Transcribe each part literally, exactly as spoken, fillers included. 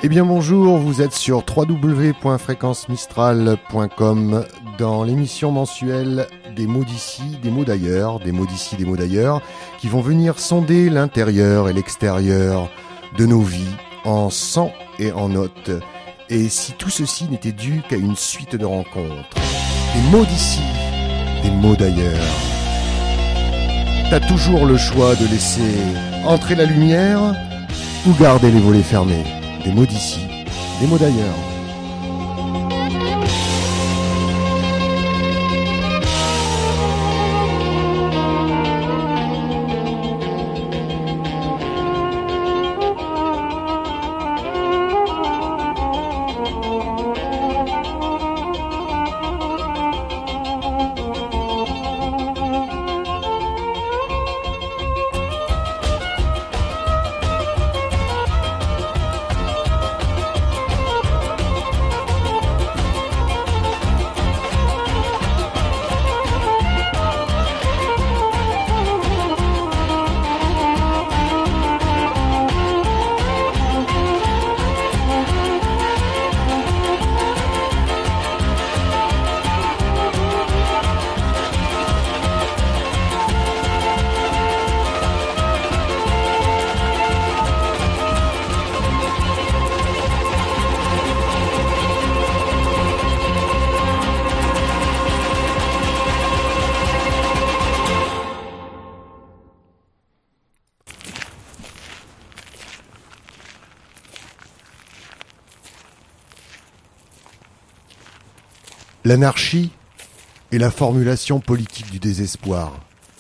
Eh bien bonjour, vous êtes sur w w w point fréquence mistral point com dans l'émission mensuelle des mots d'ici, des mots d'ailleurs, des mots d'ici, des mots d'ailleurs, qui vont venir sonder l'intérieur et l'extérieur de nos vies en sang et en notes. Et si tout ceci n'était dû qu'à une suite de rencontres, des mots d'ici, des mots d'ailleurs. T'as toujours le choix de laisser entrer la lumière ou garder les volets fermés. Des mots d'ici, des mots d'ailleurs. L'anarchie est la formulation politique du désespoir.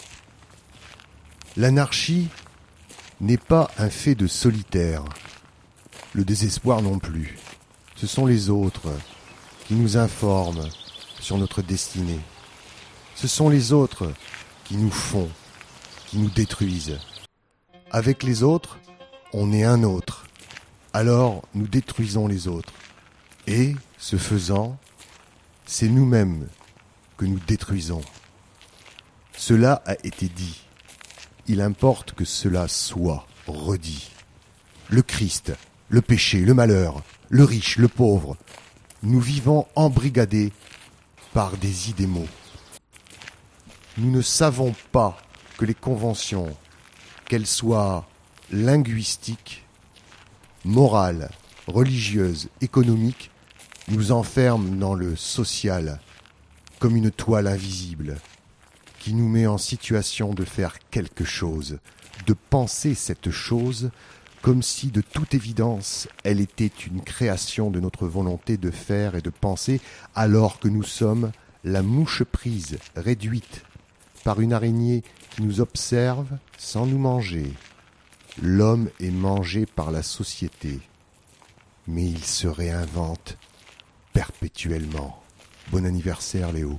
L'anarchie n'est pas un fait de solitaire. Le désespoir non plus. Ce sont les autres qui nous informent sur notre destinée. Ce sont les autres qui nous font, qui nous détruisent. Avec les autres, on est un autre. Alors nous détruisons les autres. Et, ce faisant, c'est nous-mêmes que nous détruisons. Cela a été dit. Il importe que cela soit redit. Le Christ, le péché, le malheur, le riche, le pauvre, nous vivons embrigadés par des idéaux. Nous ne savons pas que les conventions, qu'elles soient linguistiques, morales, religieuses, économiques, nous enferme dans le social comme une toile invisible qui nous met en situation de faire quelque chose, de penser cette chose comme si de toute évidence elle était une création de notre volonté de faire et de penser alors que nous sommes la mouche prise, réduite par une araignée qui nous observe sans nous manger. L'homme est mangé par la société, mais il se réinvente perpétuellement. Bon anniversaire, Léo.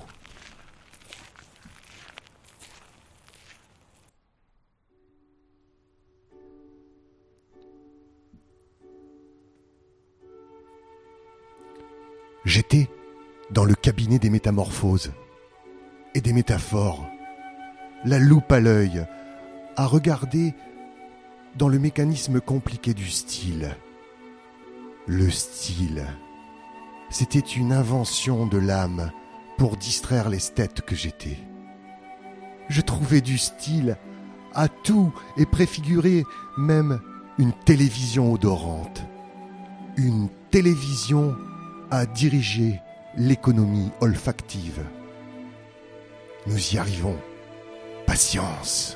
J'étais dans le cabinet des métamorphoses et des métaphores, la loupe à l'œil, à regarder dans le mécanisme compliqué du style. Le style. C'était une invention de l'âme pour distraire l'esthète que j'étais. Je trouvais du style à tout et préfigurais même une télévision odorante. Une télévision à diriger l'économie olfactive. Nous y arrivons. Patience.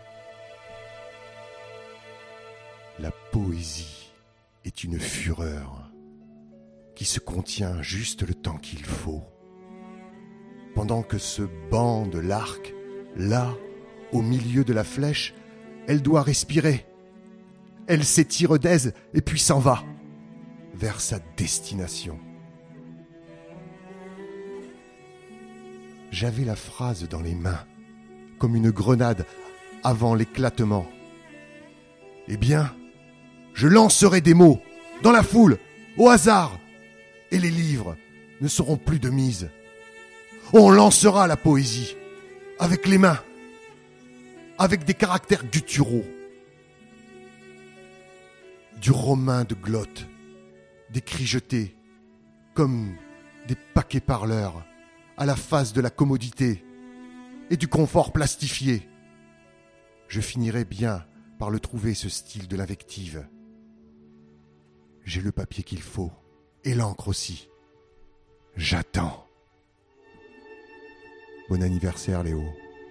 La poésie est une fureur qui se contient juste le temps qu'il faut. Pendant que se bande l'arc, là, au milieu de la flèche, elle doit respirer. Elle s'étire d'aise et puis s'en va vers sa destination. J'avais la phrase dans les mains, comme une grenade avant l'éclatement. Eh bien, je lancerai des mots dans la foule, au hasard, et les livres ne seront plus de mise. On lancera la poésie avec les mains, avec des caractères gutturaux, du romain de glotte des cris jetés, comme des paquets parleurs, à la face de la commodité et du confort plastifié. Je finirai bien par le trouver, ce style de l'invective. J'ai le papier qu'il faut, et l'encre aussi. J'attends. Bon anniversaire, Léo.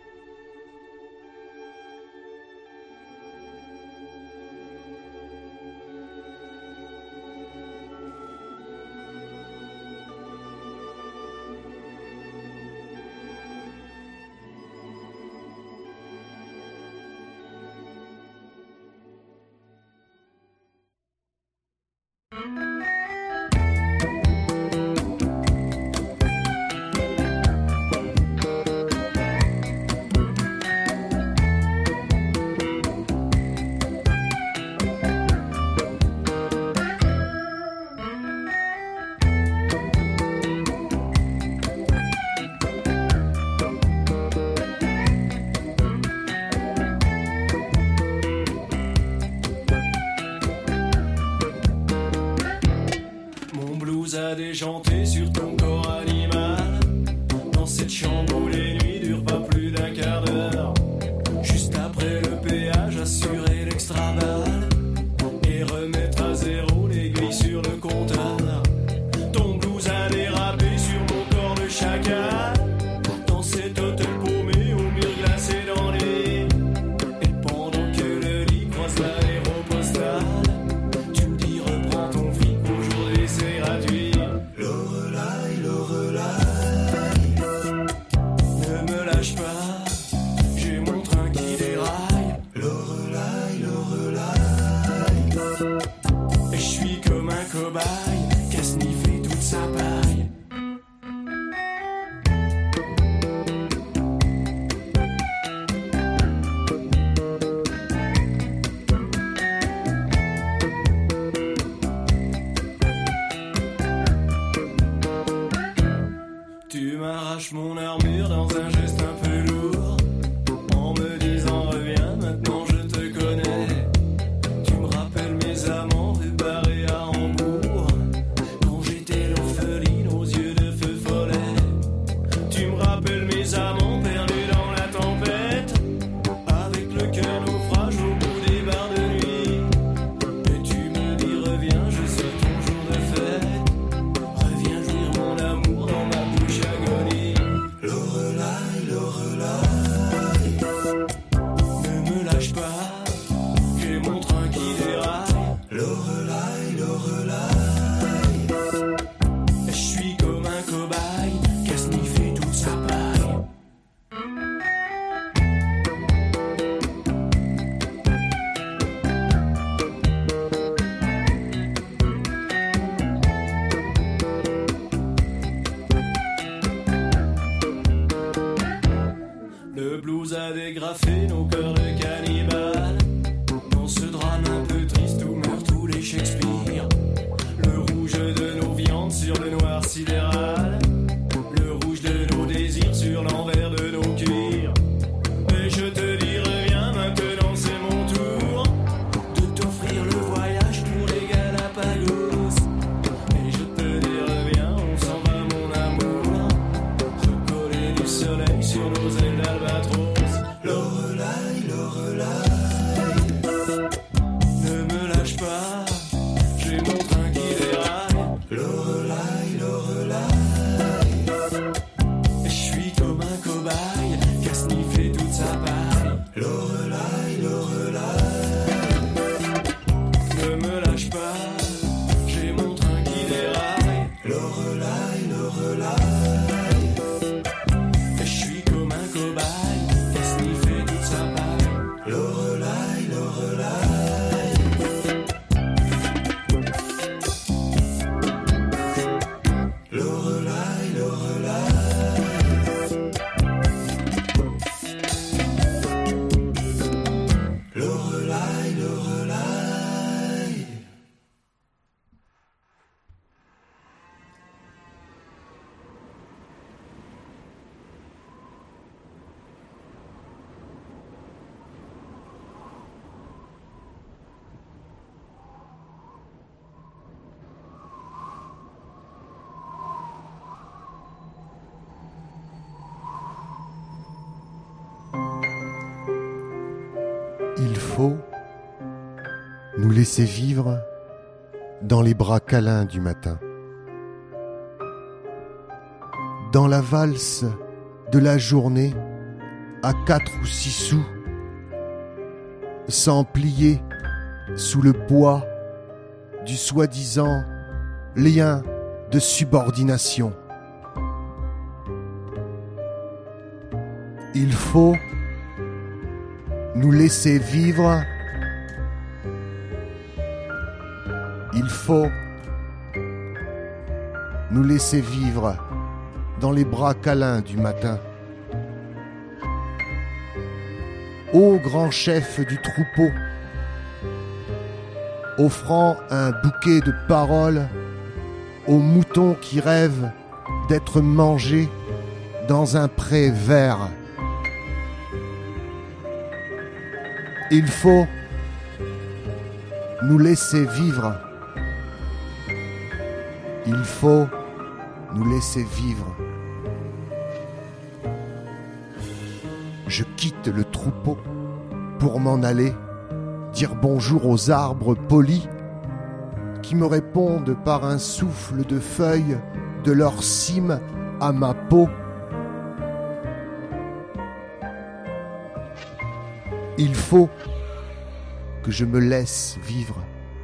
A déchanté sur ton corps animal. Dans cette chambre où les nuits durent pas plus d'un quart d'heure. Juste après le péage, assurer l'extra balle et remettre à zéro l'aiguille sur le compteur. Ton blues a dérapé sur mon corps de chacal. Dans cet hôtel paumé au mur glacé dans les. Et pendant que le lit croise l'aéropostale, tu me dis reprends ton fric, aujourd'hui c'est gratuit. J'ai mon train qui déraille. Lorelai, Lorelai. Et je suis comme un cobaye qui a sniffé toute sa paille. Tu m'arraches mon armure dans un geste un peu lourd, en me disant reviens, maintenant je te connais. Tu me rappelles mes amants rue Barré à Hambourg, quand j'étais l'orpheline aux yeux de feu follet. Tu me rappelles mes amants perdus dans la tempête, avec le cœur naufrage au bout des bars de nuit. Et tu me dis reviens, je sais ton jour de fête. Reviens jouir mon amour dans ma bouche agonie. Lorelai, Lorelai, ne me lâche pas, j'ai mon train qui déraille. Lorelai, Lorelai, je suis comme un cobaye qui a sniffé toute sa paille. Le blues a dégrafé nos cœurs de cannibales. Dans ce drame un peu triste où meurent tous les Shakespeare. Le rouge de nos viandes sur le noir sidéral. Le rouge de nos désirs sur l'envers de nos cuirs. Et je te dis reviens, maintenant c'est mon tour de t'offrir le voyage pour les Galapagos. Et je te dis reviens, on s'en va mon amour, recoller du soleil sur nos ailes d'albatros. Lorelai, Lorelai, ne me lâche pas, j'ai mon train qui déraille. Lorelai, Lorelai, Il faut nous laisser vivre dans les bras câlins du matin, dans la valse de la journée à quatre ou six sous, sans plier sous le poids du soi-disant lien de subordination. Il faut nous laisser vivre. Il faut nous laisser vivre dans les bras câlins du matin. Ô grand chef du troupeau, offrant un bouquet de paroles aux moutons qui rêvent d'être mangés dans un pré vert. Il faut nous laisser vivre. Il faut nous laisser vivre. Je quitte le troupeau pour m'en aller, dire bonjour aux arbres polis qui me répondent par un souffle de feuilles de leur cime à ma peau. Il faut que je me laisse vivre.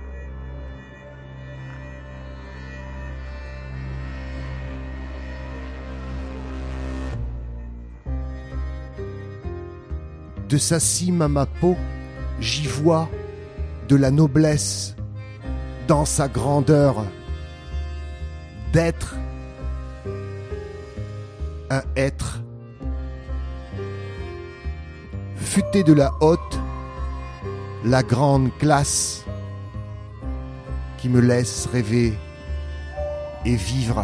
De sa cime à ma peau, j'y vois de la noblesse dans sa grandeur d'être un être. Futé de la haute, la grande classe qui me laisse rêver et vivre.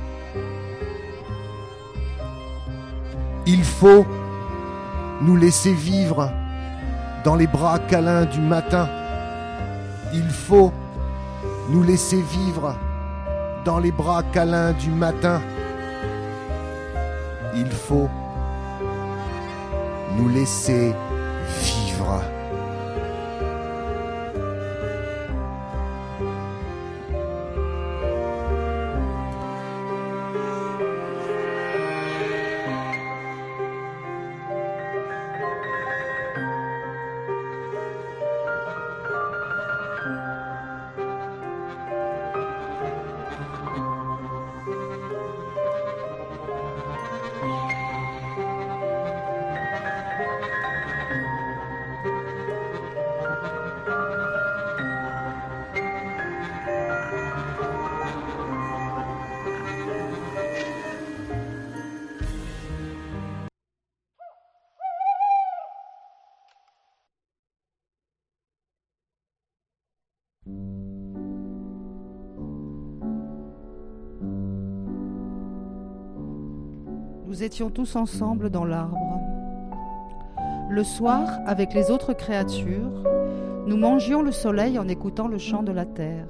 Il faut nous laisser vivre dans les bras câlins du matin. Il faut nous laisser vivre dans les bras câlins du matin. Il faut nous laisser vivre. Nous étions tous ensemble dans l'arbre. Le soir, avec les autres créatures, nous mangions le soleil en écoutant le chant de la terre.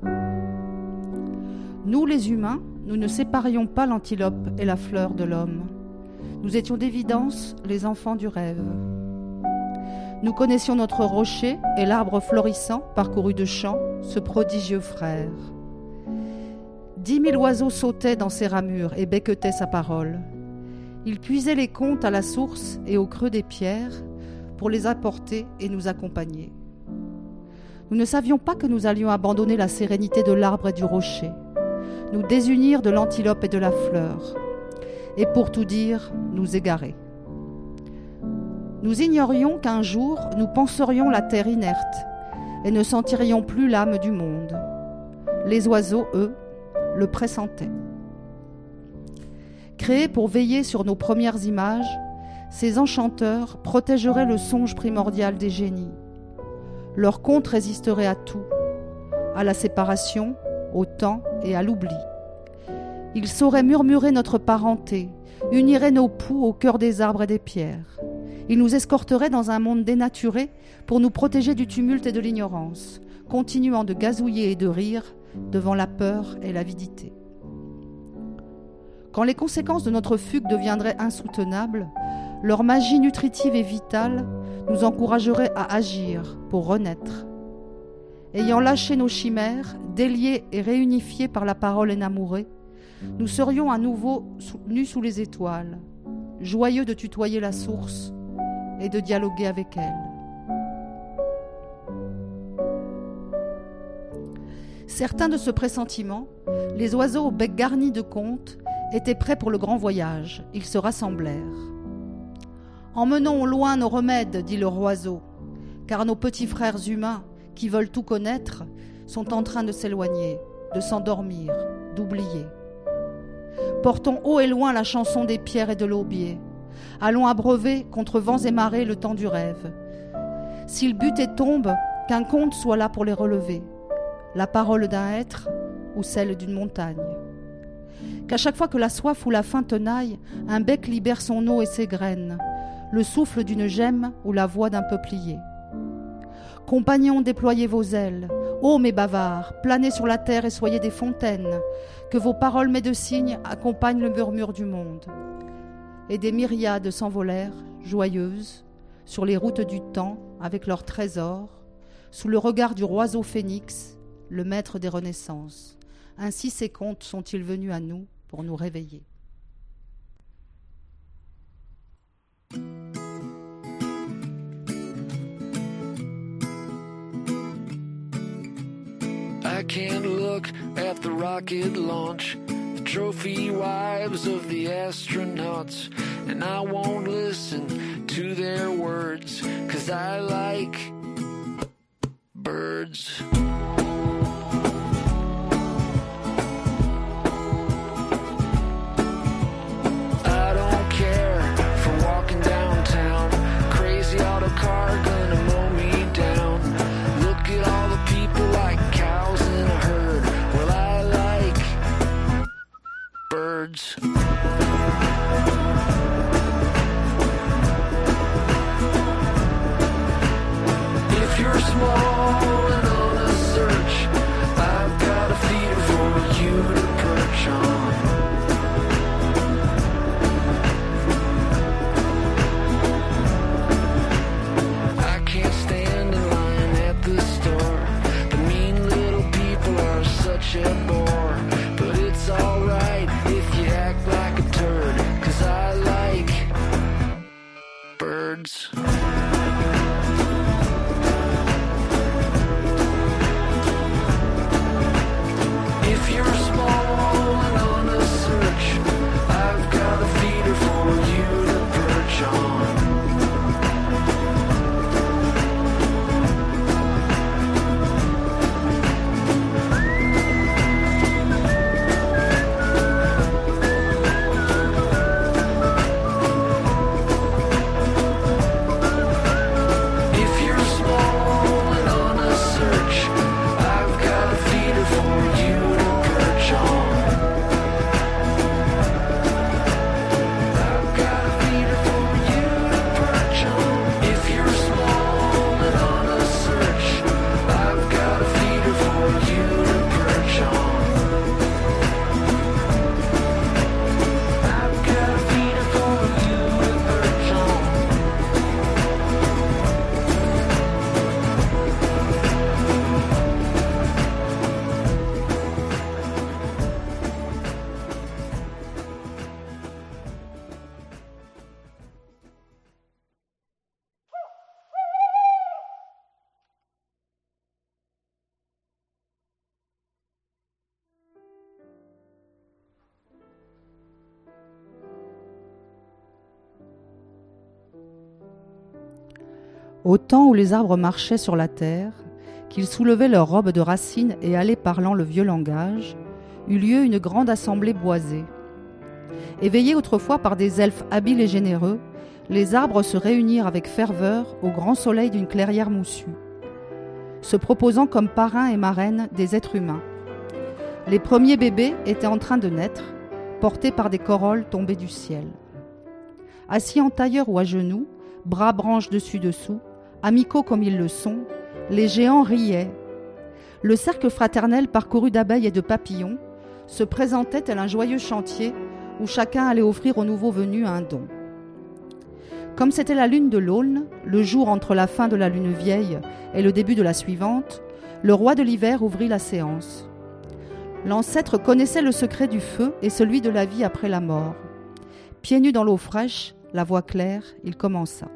Nous, les humains, nous ne séparions pas l'antilope et la fleur de l'homme. Nous étions d'évidence les enfants du rêve. Nous connaissions notre rocher et l'arbre florissant parcouru de chants, ce prodigieux frère. Dix mille oiseaux sautaient dans ses ramures et becquetaient sa parole. Ils puisaient les contes à la source et au creux des pierres pour les apporter et nous accompagner. Nous ne savions pas que nous allions abandonner la sérénité de l'arbre et du rocher, nous désunir de l'antilope et de la fleur, et pour tout dire, nous égarer. Nous ignorions qu'un jour, nous penserions la terre inerte et ne sentirions plus l'âme du monde. Les oiseaux, eux, le pressentaient. Créés pour veiller sur nos premières images, ces enchanteurs protégeraient le songe primordial des génies. Leur conte résisterait à tout, à la séparation, au temps et à l'oubli. Ils sauraient murmurer notre parenté, uniraient nos poux au cœur des arbres et des pierres. Ils nous escorteraient dans un monde dénaturé pour nous protéger du tumulte et de l'ignorance, continuant de gazouiller et de rire devant la peur et l'avidité. Quand les conséquences de notre fugue deviendraient insoutenables, leur magie nutritive et vitale nous encouragerait à agir pour renaître. Ayant lâché nos chimères, déliés et réunifiés par la parole énamourée, nous serions à nouveau nus sous les étoiles, joyeux de tutoyer la source et de dialoguer avec elle. Certains de ce pressentiment, les oiseaux au bec garni de contes, étaient prêts pour le grand voyage. Ils se rassemblèrent. « Emmenons au loin nos remèdes, dit le roiseau, car nos petits frères humains, qui veulent tout connaître, sont en train de s'éloigner, de s'endormir, d'oublier. Portons haut et loin la chanson des pierres et de l'aubier. Allons abreuver contre vents et marées le temps du rêve. S'ils butent et tombent, qu'un conte soit là pour les relever. La parole d'un être ou celle d'une montagne. Qu'à chaque fois que la soif ou la faim tenaille, un bec libère son eau et ses graines, le souffle d'une gemme ou la voix d'un peuplier. Compagnons, déployez vos ailes, ô mes bavards, planez sur la terre et soyez des fontaines, que vos paroles médecines accompagnent le murmure du monde. Et des myriades s'envolèrent, joyeuses, sur les routes du temps avec leurs trésors, sous le regard du roiseau phénix, le maître des renaissances. Ainsi ces contes sont-ils venus à nous pour nous réveiller. I can't look at the rocket launch, the trophy wives of the astronauts, and I won't listen to their words, 'cause I like birds. I don't care for walking downtown, crazy auto car gonna mow me down. Look at all the people like cows in a herd. Well, I like birds. If you're small and on a search, I've got a feeder for you to perch on. I can't stand in line at the store. The mean little people are such a bore. But it's alright if you act like a turd, 'cause I like birds. If you're small and on a search, I've got a feeder for you to perch on. If you're small and on a search, I've got a feeder for you to perch on. I've got a feeder for you to perch on. If you're small and on a search, I've got a feeder for you to perch on. I've got a feeder for you to perch on. Au temps où les arbres marchaient sur la terre, qu'ils soulevaient leurs robes de racines et allaient parlant le vieux langage, eut lieu une grande assemblée boisée. Éveillés autrefois par des elfes habiles et généreux, les arbres se réunirent avec ferveur au grand soleil d'une clairière moussue, se proposant comme parrains et marraines des êtres humains. Les premiers bébés étaient en train de naître, portés par des corolles tombées du ciel. Assis en tailleur ou à genoux, bras branches dessus-dessous, amicaux comme ils le sont, les géants riaient. Le cercle fraternel parcouru d'abeilles et de papillons se présentait tel un joyeux chantier où chacun allait offrir au nouveau venu un don. Comme c'était la lune de l'Aulne, le jour entre la fin de la lune vieille et le début de la suivante, le roi de l'hiver ouvrit la séance. L'ancêtre connaissait le secret du feu et celui de la vie après la mort. Pieds nus dans l'eau fraîche, la voix claire, il commença.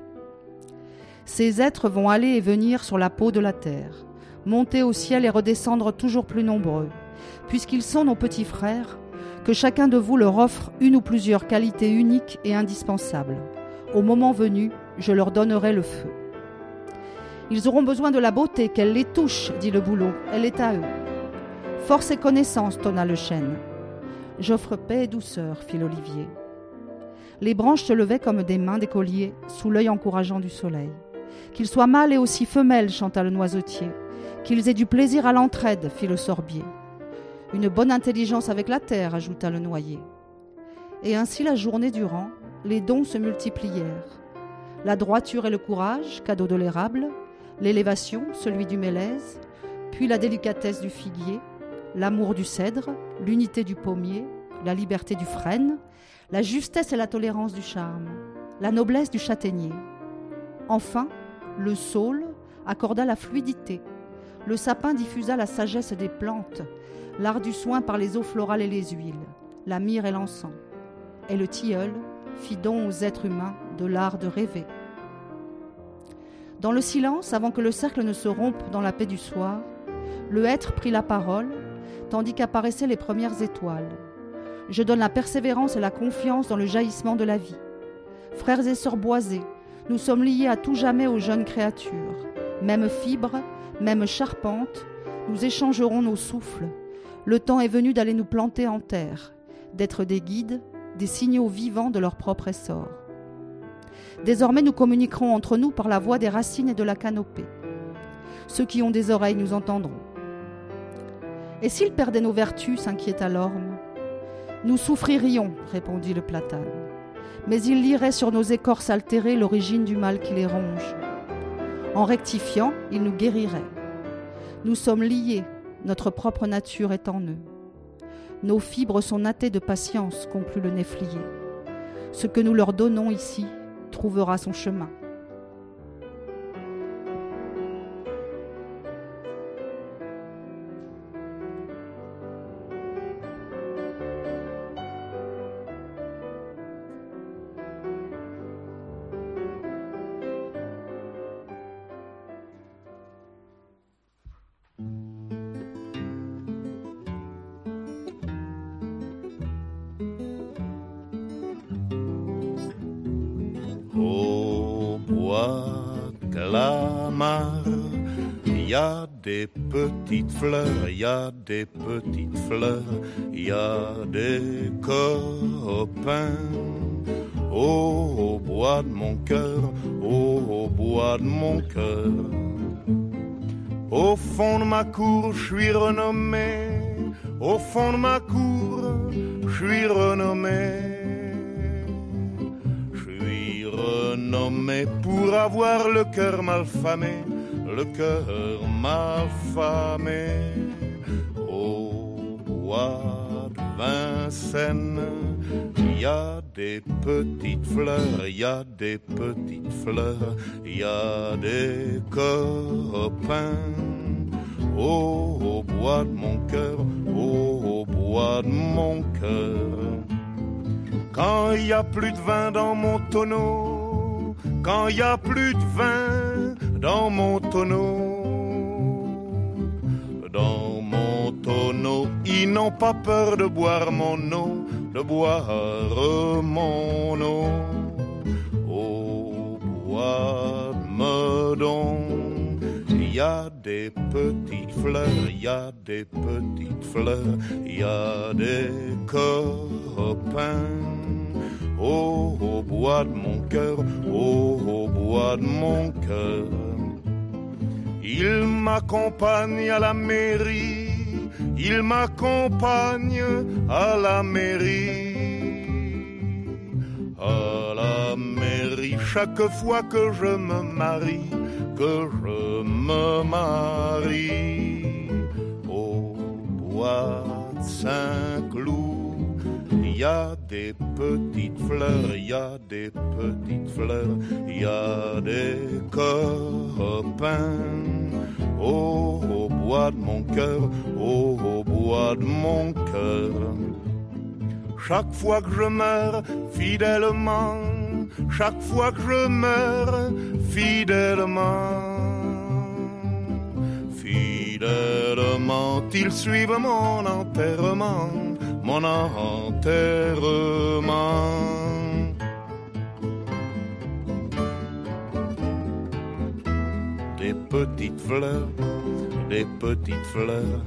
Ces êtres vont aller et venir sur la peau de la terre, monter au ciel et redescendre toujours plus nombreux, puisqu'ils sont nos petits frères, que chacun de vous leur offre une ou plusieurs qualités uniques et indispensables. Au moment venu, je leur donnerai le feu. Ils auront besoin de la beauté, qu'elle les touche, dit le bouleau, elle est à eux. Force et connaissance, tonna le chêne. J'offre paix et douceur, fit l'olivier. Les branches se levaient comme des mains d'écoliers, sous l'œil encourageant du soleil. Qu'ils soient mâles et aussi femelles, chanta le noisetier. Qu'ils aient du plaisir à l'entraide, fit le sorbier. Une bonne intelligence avec la terre, ajouta le noyer. Et ainsi la journée durant, les dons se multiplièrent. La droiture et le courage, cadeau de l'érable, l'élévation, celui du mélèze, puis la délicatesse du figuier, l'amour du cèdre, l'unité du pommier, la liberté du frêne, la justesse et la tolérance du charme, la noblesse du châtaignier. Enfin, le saule accorda la fluidité, le sapin diffusa la sagesse des plantes, l'art du soin par les eaux florales et les huiles, la myrrhe et l'encens, et le tilleul fit don aux êtres humains de l'art de rêver. Dans le silence, avant que le cercle ne se rompe dans la paix du soir, le hêtre prit la parole, tandis qu'apparaissaient les premières étoiles. Je donne la persévérance et la confiance dans le jaillissement de la vie. Frères et sœurs boisés, nous sommes liés à tout jamais aux jeunes créatures. Même fibre, même charpente, nous échangerons nos souffles. Le temps est venu d'aller nous planter en terre, d'être des guides, des signaux vivants de leur propre essor. Désormais, nous communiquerons entre nous par la voix des racines et de la canopée. Ceux qui ont des oreilles nous entendront. Et s'ils perdaient nos vertus, s'inquiéta l'orme. Nous souffririons, répondit le platane. Mais ils liraient sur nos écorces altérées l'origine du mal qui les ronge. En rectifiant, ils nous guériraient. Nous sommes liés, notre propre nature est en eux. Nos fibres sont nattées de patience, conclut le néflier. Ce que nous leur donnons ici trouvera son chemin. Y a des petites fleurs, y a des petites fleurs, y a des copains. Oh, au bois de mon cœur, oh, au bois de mon cœur. Au fond de ma cour, je suis renommé. Au fond de ma cour, je suis renommé. Je suis renommé pour avoir le cœur malfamé. Le cœur malfamé. Au bois de Vincennes, y a des petites fleurs, y a des petites fleurs, y a des copains. Oh, au bois de mon cœur, oh, au bois de mon cœur. Quand y a plus de vin dans mon tonneau, quand y a plus de vin dans mon tonneau, dans mon tonneau, ils n'ont pas peur de boire mon eau, de boire mon eau. Au bois de Meudon, il y a des petites fleurs, il y a des petites fleurs, il y a des copains. Oh, au bois de mon cœur, oh, au bois de mon cœur. Il m'accompagne à la mairie, il m'accompagne à la mairie. À la mairie, chaque fois que je me marie, que je me marie. Au bois de Saint-Cloud, il y a des petites fleurs, il y a des petites fleurs, il y a des copains. Oh, au bois de mon cœur, oh, au bois de mon cœur. Chaque fois que je meurs fidèlement, chaque fois que je meurs fidèlement, fidèlement, ils suivent mon enterrement, mon enterrement. Des petites fleurs, des petites fleurs.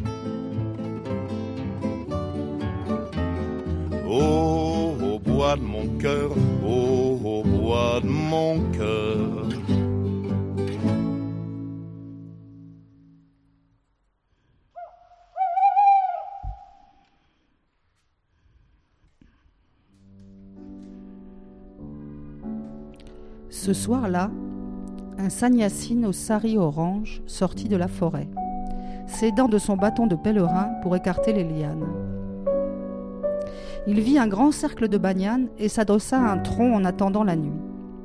Oh, au bois de mon cœur, oh, au bois de mon cœur. Ce soir-là, un sannyasine au sari orange sortit de la forêt, s'aidant de son bâton de pèlerin pour écarter les lianes. Il vit un grand cercle de banyanes et s'adossa à un tronc en attendant la nuit.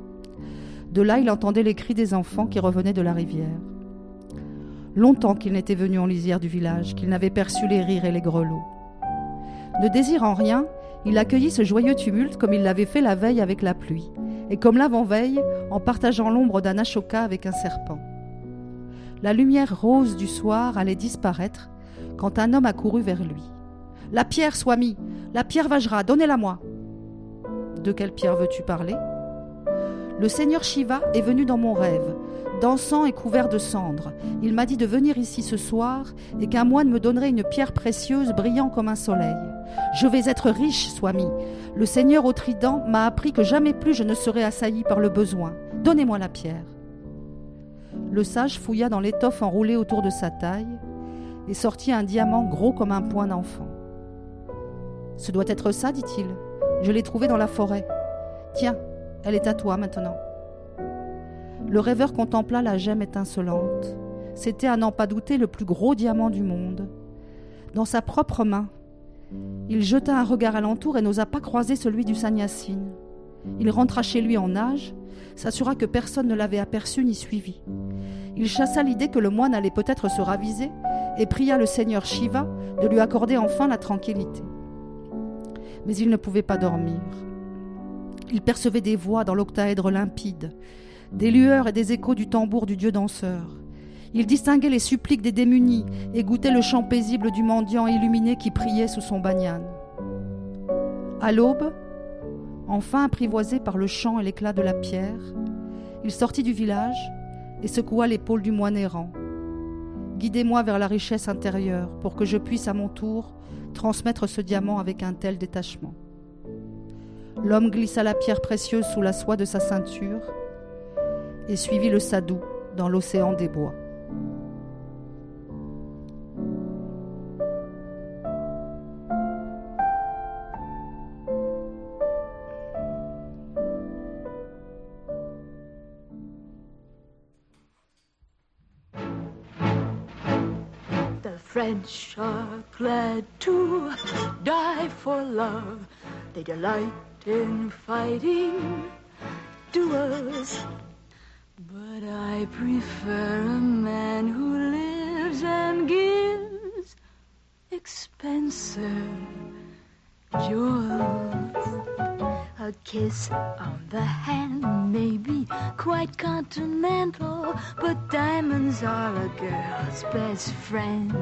De là, il entendait les cris des enfants qui revenaient de la rivière. Longtemps qu'il n'était venu en lisière du village, qu'il n'avait perçu les rires et les grelots. Ne désirant rien, il accueillit ce joyeux tumulte comme il l'avait fait la veille avec la pluie, et comme l'avant-veille en partageant l'ombre d'un ashoka avec un serpent. La lumière rose du soir allait disparaître quand un homme accourut vers lui. « La pierre, Swami, la pierre Vajra, donnez-la-moi !»« De quelle pierre veux-tu parler ?»« Le seigneur Shiva est venu dans mon rêve, dansant et couvert de cendres. Il m'a dit de venir ici ce soir et qu'un moine me donnerait une pierre précieuse brillant comme un soleil. Je vais être riche, Swami. Le seigneur au trident m'a appris que jamais plus je ne serai assailli par le besoin. Donnez-moi la pierre. » Le sage fouilla dans l'étoffe enroulée autour de sa taille et sortit un diamant gros comme un poing d'enfant. « Ce doit être ça, dit-il. Je l'ai trouvée dans la forêt. Tiens, elle est à toi maintenant. » Le rêveur contempla la gemme étincelante. C'était, à n'en pas douter, le plus gros diamant du monde. Dans sa propre main, il jeta un regard alentour et n'osa pas croiser celui du sannyasine. Il rentra chez lui en nage, s'assura que personne ne l'avait aperçu ni suivi. Il chassa l'idée que le moine allait peut-être se raviser et pria le seigneur Shiva de lui accorder enfin la tranquillité. Mais il ne pouvait pas dormir. Il percevait des voix dans l'octaèdre limpide, des lueurs et des échos du tambour du dieu danseur. Il distinguait les suppliques des démunis et goûtait le chant paisible du mendiant illuminé qui priait sous son banyan. À l'aube, enfin apprivoisé par le chant et l'éclat de la pierre, il sortit du village et secoua l'épaule du moine errant. « Guidez-moi vers la richesse intérieure pour que je puisse à mon tour transmettre ce diamant avec un tel détachement. » L'homme glissa la pierre précieuse sous la soie de sa ceinture et suivit le sadhu dans l'océan des bois. The French are glad to die for love. They delight in fighting duels. But I prefer a man who lives and gives expensive jewels. A kiss on the hand may be quite continental, but diamonds are a girl's best friend.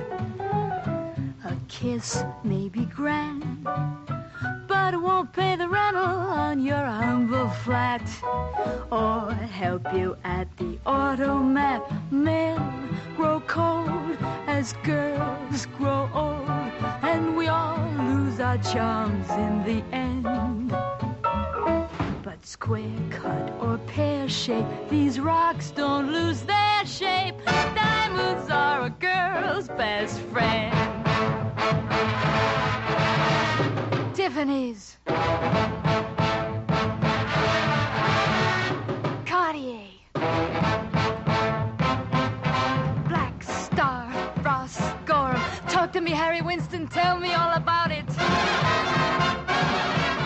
A kiss may be grand, but it won't pay the rental on your humble flat or help you at the automat. Men grow cold as girls grow old, and we all lose our charms in the end. But square cut or pear shape, these rocks don't lose their shape. Diamonds are a girl's best friend. Tiffany's, Cartier, Black Star, Ross Gorham. Talk to me, Harry Winston, tell me all about it.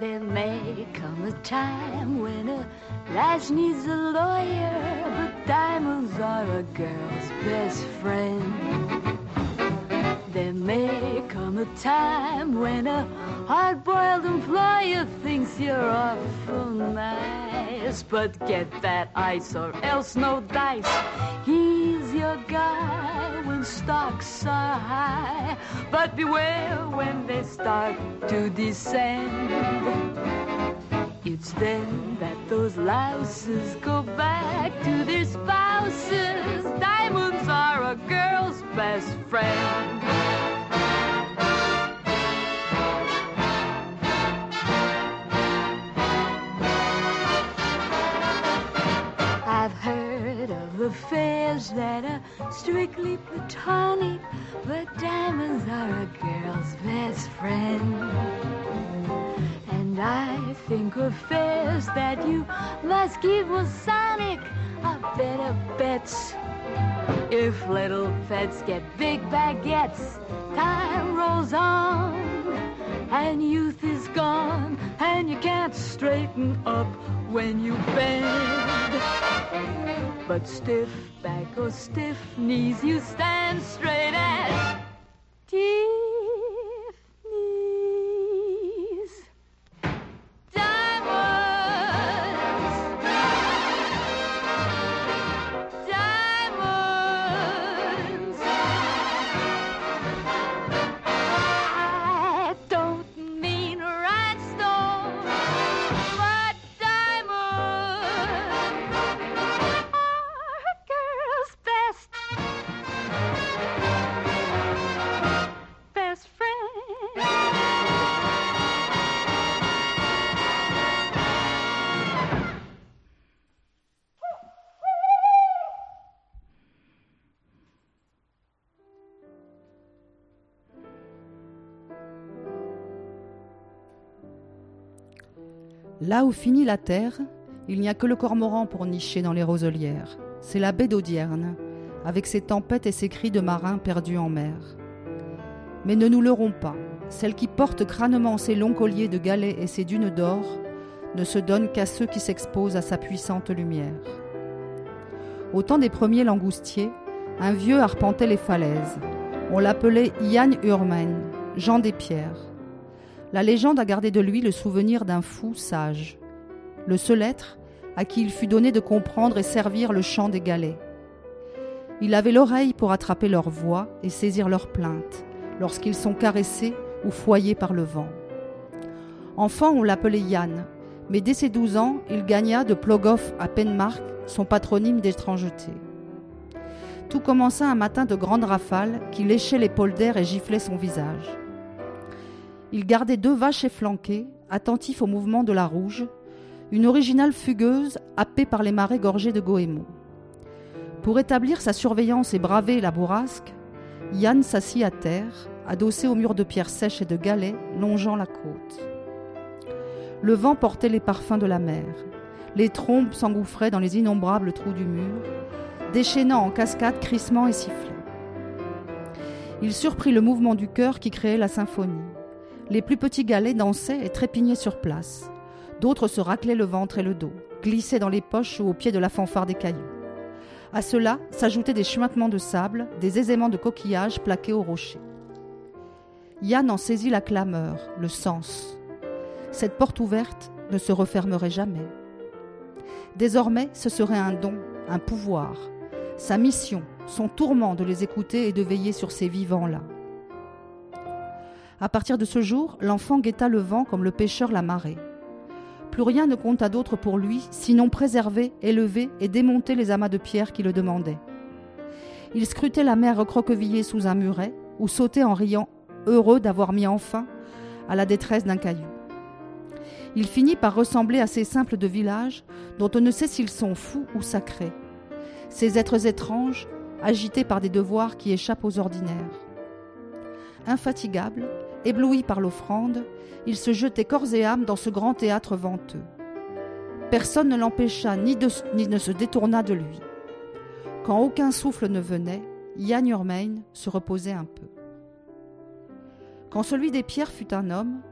There may come a time when a lass needs a lawyer, but diamonds are a girl's best friend. There may come a time when a hard-boiled employer thinks you're awful nice, but get that ice or else no dice. He's your guy when stocks are high, but beware when they start to descend. It's then that those louses go back to their spouses. Diamonds are a girl's best friend. I've heard of affairs that are strictly platonic, but diamonds are a girl's best friend. And I think affairs that you must keep Masonic are better bets. If little pets get big baguettes, time rolls on, and youth is gone, and you can't straighten up when you bend. But stiff back or stiff knees, you stand straight as Tiffany's. Diamonds, diamonds. I don't mean rhinestones, but diamonds are a girl's best, best friend. Là où finit la terre, il n'y a que le cormoran pour nicher dans les roselières. C'est la baie d'Audierne, avec ses tempêtes et ses cris de marins perdus en mer. Mais ne nous leurrons pas, celle qui porte crânement ses longs colliers de galets et ses dunes d'or ne se donne qu'à ceux qui s'exposent à sa puissante lumière. Au temps des premiers langoustiers, un vieux arpentait les falaises. On l'appelait Jan Urmen, Jean des Pierres. La légende a gardé de lui le souvenir d'un fou sage, le seul être à qui il fut donné de comprendre et servir le chant des galets. Il avait l'oreille pour attraper leur voix et saisir leurs plaintes lorsqu'ils sont caressés ou foyés par le vent. Enfant, on l'appelait Yann, mais dès ses douze ans, il gagna de Plogoff à Penmark son patronyme d'étrangeté. Tout commença un matin de grande rafale qui léchait les polders et giflait son visage. Il gardait deux vaches efflanquées, attentif au mouvement de la rouge, une originale fugueuse happée par les marais gorgés de goémons. Pour établir sa surveillance et braver la bourrasque, Yann s'assit à terre, adossé au mur de pierres sèches et de galets longeant la côte. Le vent portait les parfums de la mer. Les trombes s'engouffraient dans les innombrables trous du mur, déchaînant en cascade crissements et sifflets. Il surprit le mouvement du cœur qui créait la symphonie. Les plus petits galets dansaient et trépignaient sur place. D'autres se raclaient le ventre et le dos, glissaient dans les poches ou au pied de la fanfare des cailloux. À cela s'ajoutaient des chuintements de sable, des aiséments de coquillages plaqués au rocher. Yann en saisit la clameur, le sens. Cette porte ouverte ne se refermerait jamais. Désormais, ce serait un don, un pouvoir, sa mission, son tourment de les écouter et de veiller sur ces vivants-là. À partir de ce jour, l'enfant guetta le vent comme le pêcheur la marée. Plus rien ne compta d'autre pour lui, sinon préserver, élever et démonter les amas de pierre qui le demandaient. Il scrutait la mer recroquevillée sous un muret, ou sautait en riant, heureux d'avoir mis enfin à la détresse d'un caillou. Il finit par ressembler à ces simples de village dont on ne sait s'ils sont fous ou sacrés. Ces êtres étranges, agités par des devoirs qui échappent aux ordinaires. Infatigable, ébloui par l'offrande, il se jetait corps et âme dans ce grand théâtre venteux. Personne ne l'empêcha ni, de, ni ne se détourna de lui. Quand aucun souffle ne venait, Jan Urmen se reposait un peu. Quand celui des pierres fut un homme,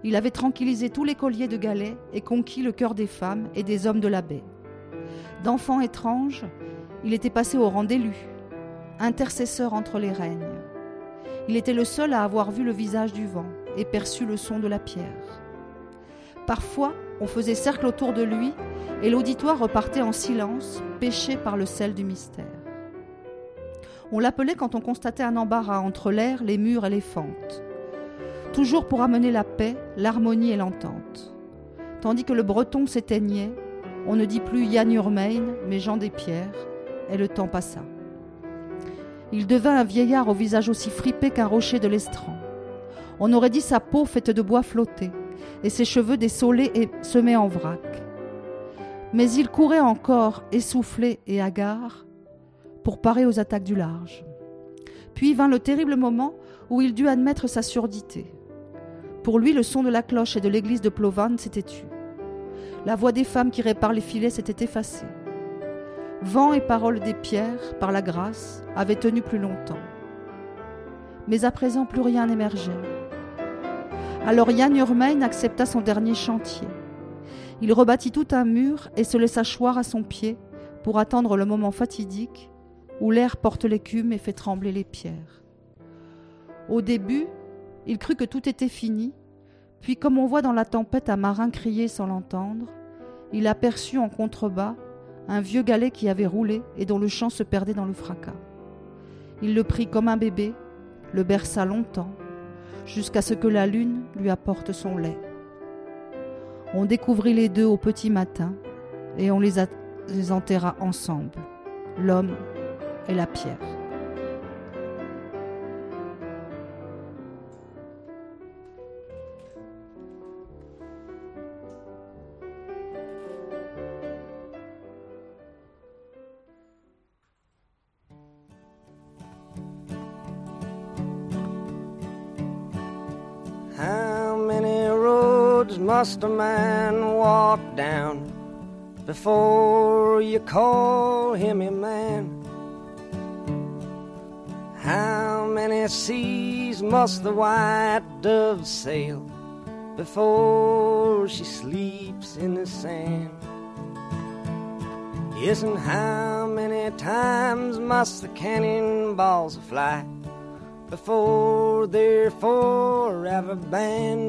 Il avait tranquillisé tous les colliers de galets et conquis le cœur des femmes et des hommes de la baie. D'enfant étrange, il était passé au rang d'élu, intercesseur entre les règnes. Il était le seul à avoir vu le visage du vent et perçu le son de la pierre. Parfois, on faisait cercle autour de lui et l'auditoire repartait en silence, pêché par le sel du mystère. On l'appelait quand on constatait un embarras entre l'air, les murs et les fentes. Toujours pour amener la paix, l'harmonie et l'entente. Tandis que le breton s'éteignait, on ne dit plus Yann Urmein, mais Jean Despierres, et le temps passa. Il devint un vieillard au visage aussi fripé qu'un rocher de l'estran. On aurait dit sa peau faite de bois flotté, et ses cheveux dessolés et semés en vrac. Mais il courait encore, essoufflé et hagard, pour parer aux attaques du large. Puis vint le terrible moment où il dut admettre sa surdité. Pour lui, le son de la cloche et de l'église de Plovan s'était tu. La voix des femmes qui réparent les filets s'était effacée. Vent et paroles des pierres, par la grâce, avaient tenu plus longtemps. Mais à présent, plus rien n'émergeait. Alors Yann Urmein accepta son dernier chantier. Il rebâtit tout un mur et se laissa choir à son pied pour attendre le moment fatidique où l'air porte l'écume et fait trembler les pierres. Au début, il crut que tout était fini, puis comme on voit dans la tempête un marin crier sans l'entendre, il aperçut en contrebas un vieux galet qui avait roulé et dont le chant se perdait dans le fracas. Il le prit comme un bébé, le berça longtemps, jusqu'à ce que la lune lui apporte son lait. On découvrit les deux au petit matin et on les, a- les enterra ensemble, l'homme et la pierre. How many roads must a man walk down before you call him a man? How many seas must the white dove sail before she sleeps in the sand? Yes, and how many times must the cannonballs fly before they're forever banned?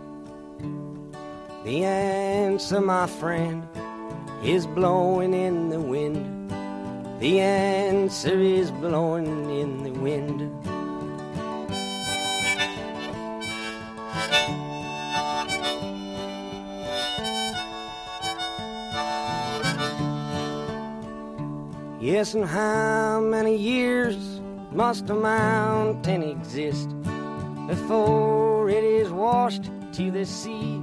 The answer, my friend, is blowing in the wind. The answer is blowing in the wind. Yes, and how many years must a mountain exist before it is washed to the sea?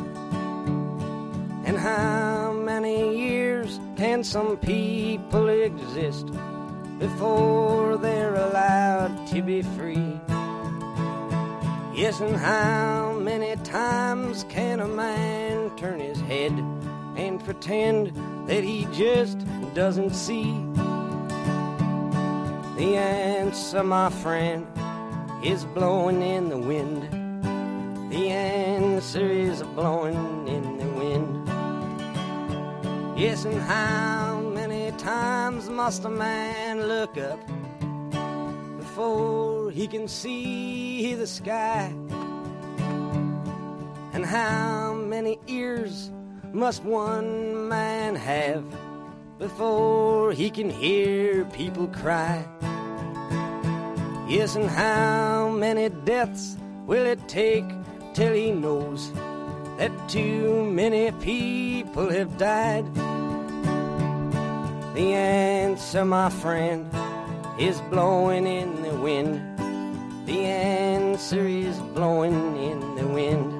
And how many years can some people exist before they're allowed to be free? Yes, and how many times can a man turn his head and pretend that he just doesn't see? The answer, my friend, is blowing in the wind. The answer is blowing in the wind. Yes, and how many times must a man look up before he can see the sky? And how many ears must one man have before he can hear people cry? Yes, and how many deaths will it take till he knows that too many people have died? The answer, my friend, is blowing in the wind. The answer is blowing in the wind.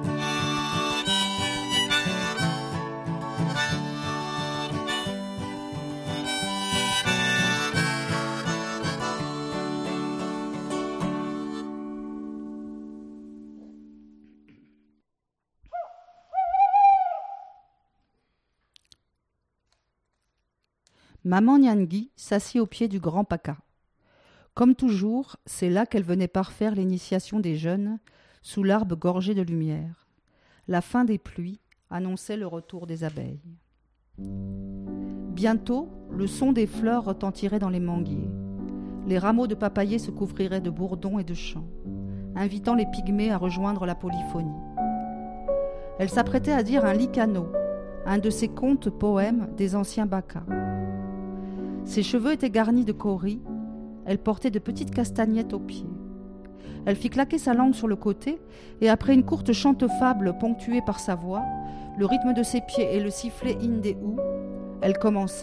Maman Nyangui s'assit au pied du grand paca. Comme toujours, c'est là qu'elle venait parfaire l'initiation des jeunes, sous l'arbre gorgé de lumière. La fin des pluies annonçait le retour des abeilles. Bientôt, le son des fleurs retentirait dans les manguiers. Les rameaux de papayer se couvriraient de bourdons et de chants, invitant les pygmées à rejoindre la polyphonie. Elle s'apprêtait à dire un licano, un de ces contes-poèmes des anciens Baccas. Ses cheveux étaient garnis de cauris, elle portait de petites castagnettes aux pieds. Elle fit claquer sa langue sur le côté, et après une courte chante-fable ponctuée par sa voix, le rythme de ses pieds et le sifflet indéou, elle commença.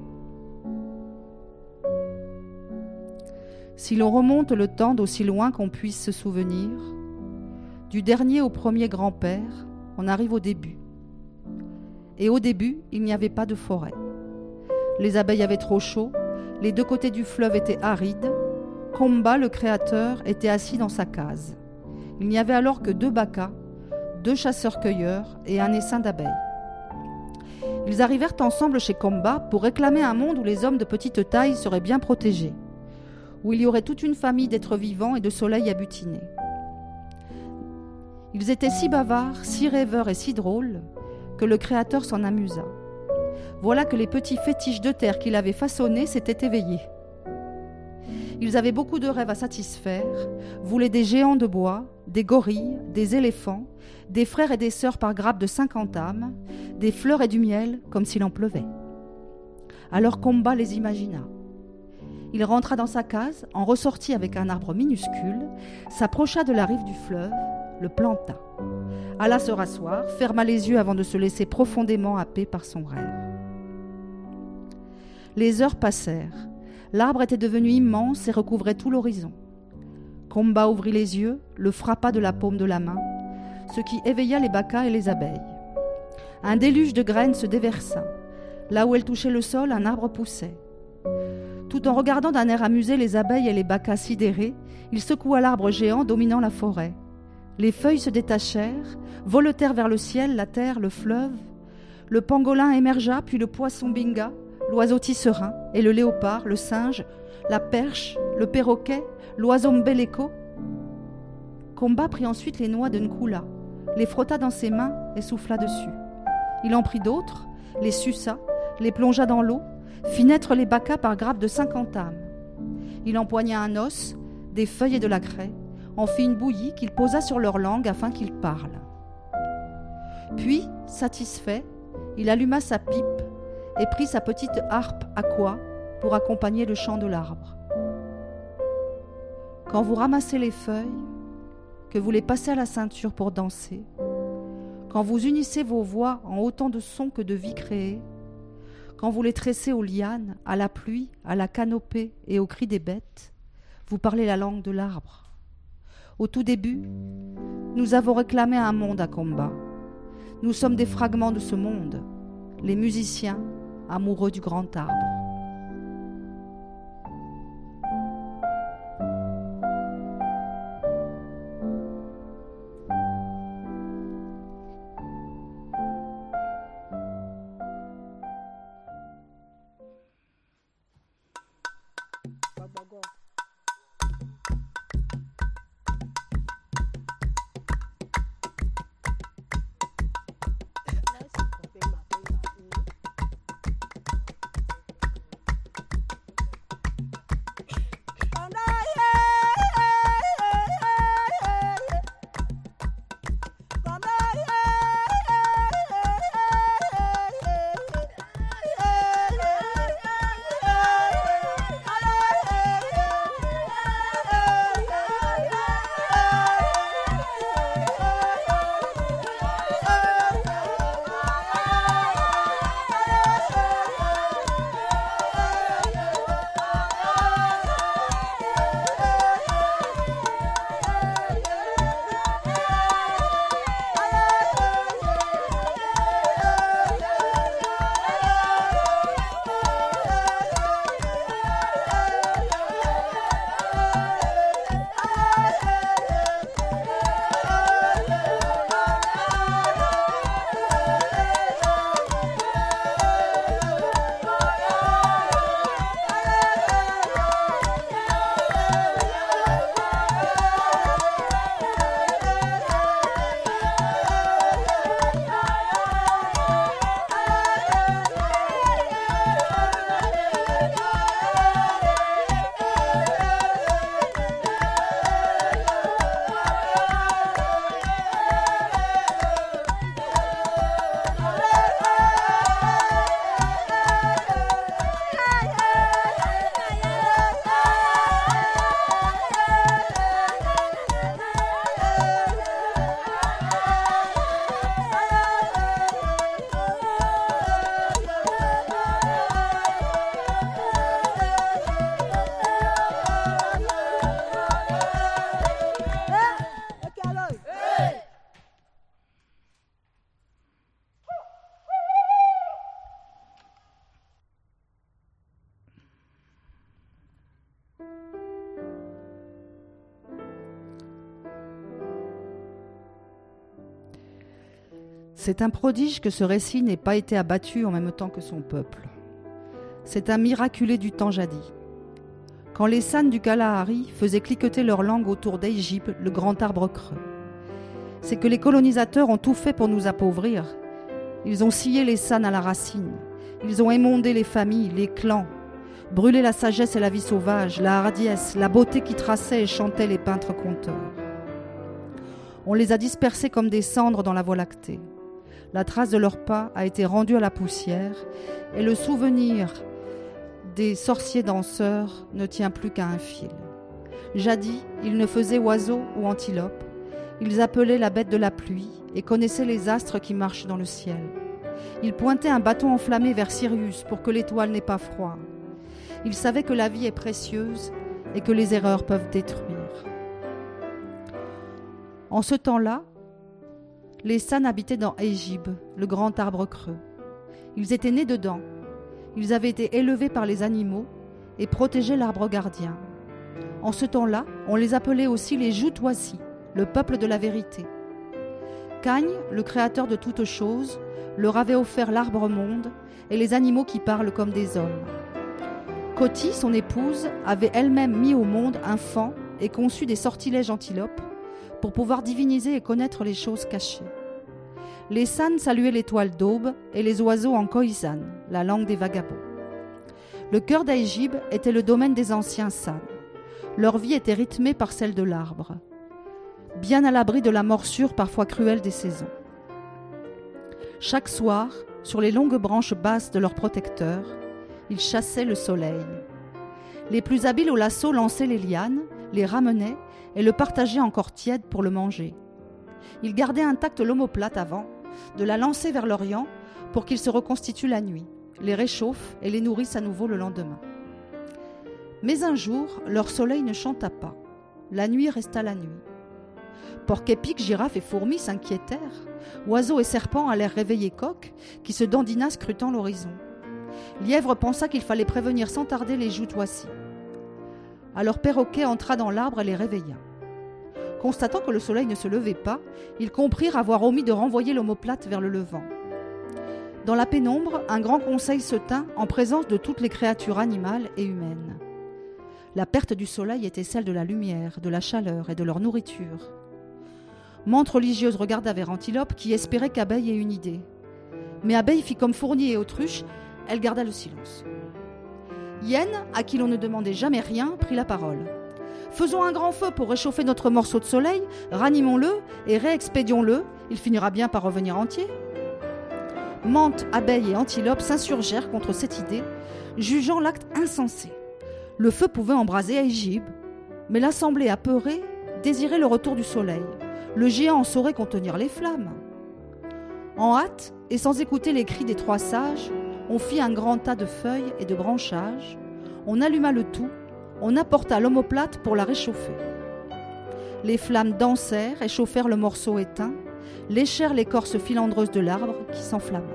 Si l'on remonte le temps d'aussi loin qu'on puisse se souvenir, du dernier au premier grand-père, on arrive au début. Et au début, il n'y avait pas de forêt. Les abeilles avaient trop chaud, les deux côtés du fleuve étaient arides, Komba, le créateur, était assis dans sa case. Il n'y avait alors que deux Baccas, deux chasseurs-cueilleurs et un essaim d'abeilles. Ils arrivèrent ensemble chez Komba pour réclamer un monde où les hommes de petite taille seraient bien protégés, où il y aurait toute une famille d'êtres vivants et de soleil à butiner. Ils étaient si bavards, si rêveurs et si drôles que le créateur s'en amusa. Voilà que les petits fétiches de terre qu'il avait façonnés s'étaient éveillés. Ils avaient beaucoup de rêves à satisfaire, voulaient des géants de bois, des gorilles, des éléphants, des frères et des sœurs par grappes de cinquante âmes, des fleurs et du miel comme s'il en pleuvait. Alors Komba les imagina. Il rentra dans sa case, en ressortit avec un arbre minuscule, s'approcha de la rive du fleuve, le planta, alla se rasseoir, ferma les yeux avant de se laisser profondément happer par son rêve. Les heures passèrent. L'arbre était devenu immense et recouvrait tout l'horizon. Komba ouvrit les yeux, le frappa de la paume de la main, ce qui éveilla les Baccas et les abeilles. Un déluge de graines se déversa. Là où elles touchaient le sol, un arbre poussait. Tout en regardant d'un air amusé les abeilles et les Baccas sidérés, il secoua l'arbre géant dominant la forêt. Les feuilles se détachèrent, voletèrent vers le ciel, la terre, le fleuve. Le pangolin émergea, puis le poisson binga, l'oiseau tisserin et le léopard, le singe, la perche, le perroquet, l'oiseau mbeleko. Komba prit ensuite les noix de Nkula, les frotta dans ses mains et souffla dessus. Il en prit d'autres, les suça, les plongea dans l'eau, fit naître les Baccas par grappes de cinquante âmes. Il empoigna un os, des feuilles et de la craie, en fit une bouillie qu'il posa sur leur langue afin qu'ils parlent. Puis, satisfait, il alluma sa pipe et prit sa petite harpe aqua pour accompagner le chant de l'arbre. Quand vous ramassez les feuilles, que vous les passez à la ceinture pour danser, quand vous unissez vos voix en autant de sons que de vies créées, quand vous les tressez aux lianes, à la pluie, à la canopée et aux cris des bêtes, vous parlez la langue de l'arbre. Au tout début, nous avons réclamé un monde à Komba. Nous sommes des fragments de ce monde, les musiciens amoureux du grand arbre. C'est un prodige que ce récit n'ait pas été abattu en même temps que son peuple. C'est un miraculé du temps jadis. Quand les San du Kalahari faisaient cliqueter leur langue autour d'Aegypte, le grand arbre creux. C'est que les colonisateurs ont tout fait pour nous appauvrir. Ils ont scié les San à la racine. Ils ont émondé les familles, les clans, brûlé la sagesse et la vie sauvage, la hardiesse, la beauté qui traçait et chantait les peintres conteurs. On les a dispersés comme des cendres dans la Voie lactée. La trace de leurs pas a été rendue à la poussière et le souvenir des sorciers danseurs ne tient plus qu'à un fil. Jadis, ils ne faisaient oiseaux ou antilopes. Ils appelaient la bête de la pluie et connaissaient les astres qui marchent dans le ciel. Ils pointaient un bâton enflammé vers Sirius pour que l'étoile n'ait pas froid. Ils savaient que la vie est précieuse et que les erreurs peuvent détruire. En ce temps-là, les San habitaient dans Aegypte, le grand arbre creux. Ils étaient nés dedans. Ils avaient été élevés par les animaux et protégeaient l'arbre gardien. En ce temps-là, on les appelait aussi les Joutouassi, le peuple de la vérité. Cagne, le créateur de toutes choses, leur avait offert l'arbre-monde et les animaux qui parlent comme des hommes. Koti, son épouse, avait elle-même mis au monde un faon et conçu des sortilèges antilopes pour pouvoir diviniser et connaître les choses cachées. Les San saluaient l'étoile d'aube et les oiseaux en Khoisan, la langue des vagabonds. Le cœur d'Aegypte était le domaine des anciens San. Leur vie était rythmée par celle de l'arbre, bien à l'abri de la morsure parfois cruelle des saisons. Chaque soir, sur les longues branches basses de leurs protecteurs, ils chassaient le soleil. Les plus habiles au lasso lançaient les lianes, les ramenaient et le partageaient encore tiède pour le manger. Ils gardaient intacte l'omoplate avant de la lancer vers l'Orient pour qu'ils se reconstituent la nuit, les réchauffent et les nourrissent à nouveau le lendemain. Mais un jour, leur soleil ne chanta pas. La nuit resta la nuit. Porc-épic, girafes et fourmis s'inquiétèrent. Oiseaux et serpents allèrent réveiller Coq, qui se dandina scrutant l'horizon. Lièvre pensa qu'il fallait prévenir sans tarder les Joutouassi. Alors Perroquet entra dans l'arbre et les réveilla. Constatant que le soleil ne se levait pas, ils comprirent avoir omis de renvoyer l'omoplate vers le levant. Dans la pénombre, un grand conseil se tint en présence de toutes les créatures animales et humaines. La perte du soleil était celle de la lumière, de la chaleur et de leur nourriture. Mante religieuse regarda vers Antilope qui espérait qu'Abeille ait une idée. Mais Abeille fit comme Fournier et Autruche, elle garda le silence. Hyène, à qui l'on ne demandait jamais rien, prit la parole. Faisons un grand feu pour réchauffer notre morceau de soleil, ranimons-le et réexpédions-le, il finira bien par revenir entier. Mante, Abeille et Antilope s'insurgèrent contre cette idée, jugeant l'acte insensé. Le feu pouvait embraser Aegypte, mais l'assemblée apeurée désirait le retour du soleil. Le géant en saurait contenir les flammes. En hâte, et sans écouter les cris des trois sages, on fit un grand tas de feuilles et de branchages, on alluma le tout, on apporta l'omoplate pour la réchauffer. Les flammes dansèrent et chauffèrent le morceau éteint, léchèrent l'écorce filandreuse de l'arbre qui s'enflamma.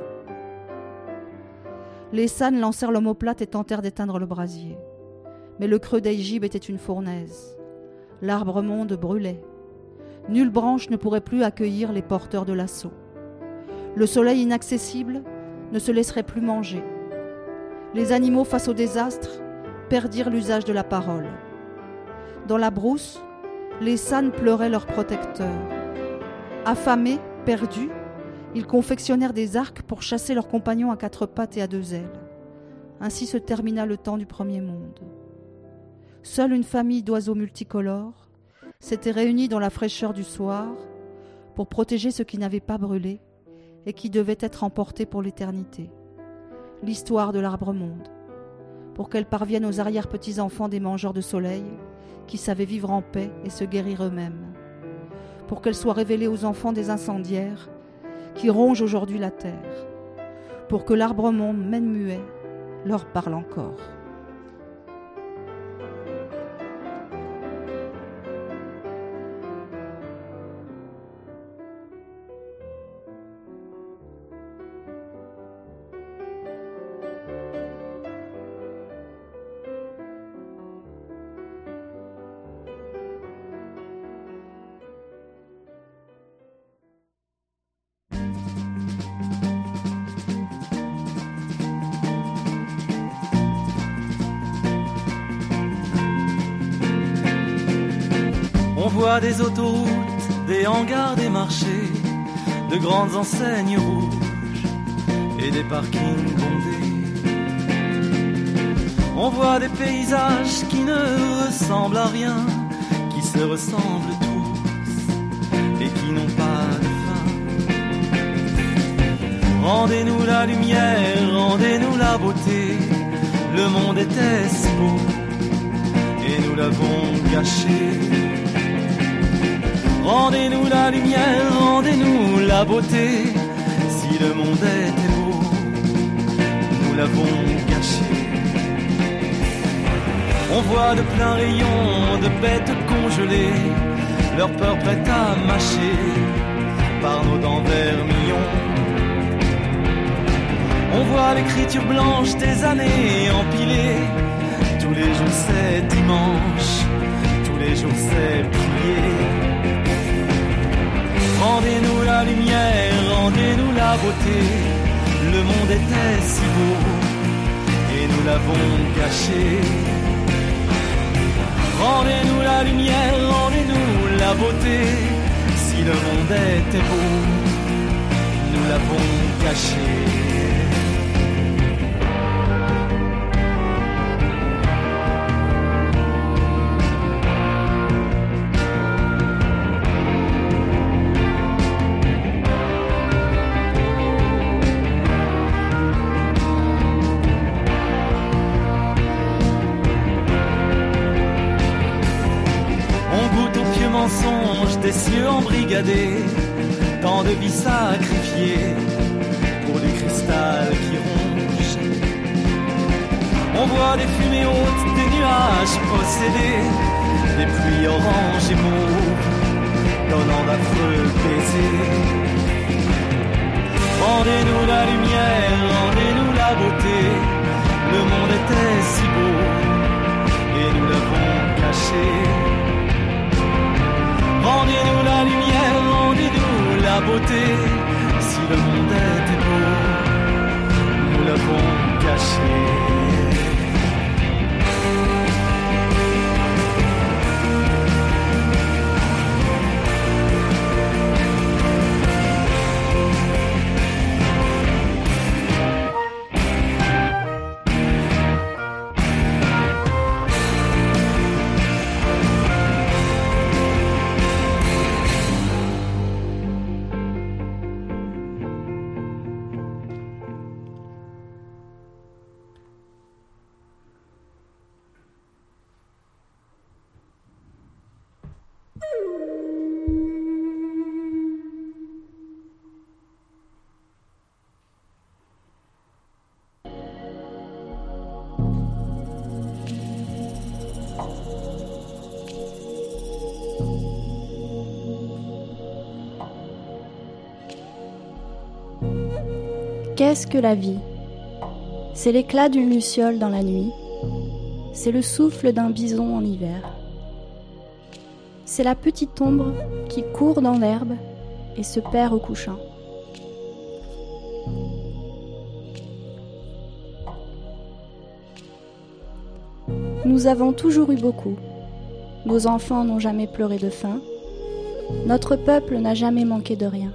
Les San lancèrent l'omoplate et tentèrent d'éteindre le brasier. Mais le creux d'Aegypte était une fournaise. L'arbre-monde brûlait. Nulle branche ne pourrait plus accueillir les porteurs de l'assaut. Le soleil inaccessible ne se laisserait plus manger. Les animaux, face au désastre, perdirent l'usage de la parole. Dans la brousse, les San pleuraient leurs protecteurs. Affamés, perdus, ils confectionnèrent des arcs pour chasser leurs compagnons à quatre pattes et à deux ailes. Ainsi se termina le temps du premier monde. Seule une famille d'oiseaux multicolores s'était réunie dans la fraîcheur du soir pour protéger ceux qui n'avaient pas brûlé et qui devaient être emportés pour l'éternité. L'histoire de l'arbre-monde, pour qu'elle parvienne aux arrière-petits-enfants des mangeurs de soleil qui savaient vivre en paix et se guérir eux-mêmes, pour qu'elle soit révélée aux enfants des incendiaires qui rongent aujourd'hui la terre, pour que l'arbre-monde, même muet, leur parle encore. On voit des autoroutes, des hangars, des marchés, de grandes enseignes rouges et des parkings bondés. On voit des paysages qui ne ressemblent à rien, qui se ressemblent tous et qui n'ont pas de fin. Rendez-nous la lumière, rendez-nous la beauté. Le monde était si beau et nous l'avons gâché. Rendez-nous la lumière, rendez-nous la beauté. Si le monde était beau, nous l'avons gâché. On voit de pleins rayons de bêtes congelées, leur peur prête à mâcher par nos dents vermillons. On voit l'écriture blanche des années empilées. Tous les jours c'est dimanche, tous les jours c'est prier. Rendez-nous la lumière, rendez-nous la beauté. Le monde était si beau et nous l'avons gâché. Rendez-nous la lumière, rendez-nous la beauté. Si le monde était beau, nous l'avons gâché. Des cieux embrigadés, tant de vies sacrifiées pour du cristal qui ronge. On voit des fumées hautes, des nuages possédés, des pluies oranges et mauves, donnant d'affreux baisers. Rendez-nous la lumière, rendez-nous la beauté. Le monde était si beau et nous l'avons caché. Rendez-nous la lumière, rendez-nous la beauté. Si le monde était beau, nous l'avons caché. Qu'est-ce que la vie ? C'est l'éclat d'une luciole dans la nuit, c'est le souffle d'un bison en hiver. C'est la petite ombre qui court dans l'herbe et se perd au couchant. Nous avons toujours eu beaucoup. Nos enfants n'ont jamais pleuré de faim. Notre peuple n'a jamais manqué de rien.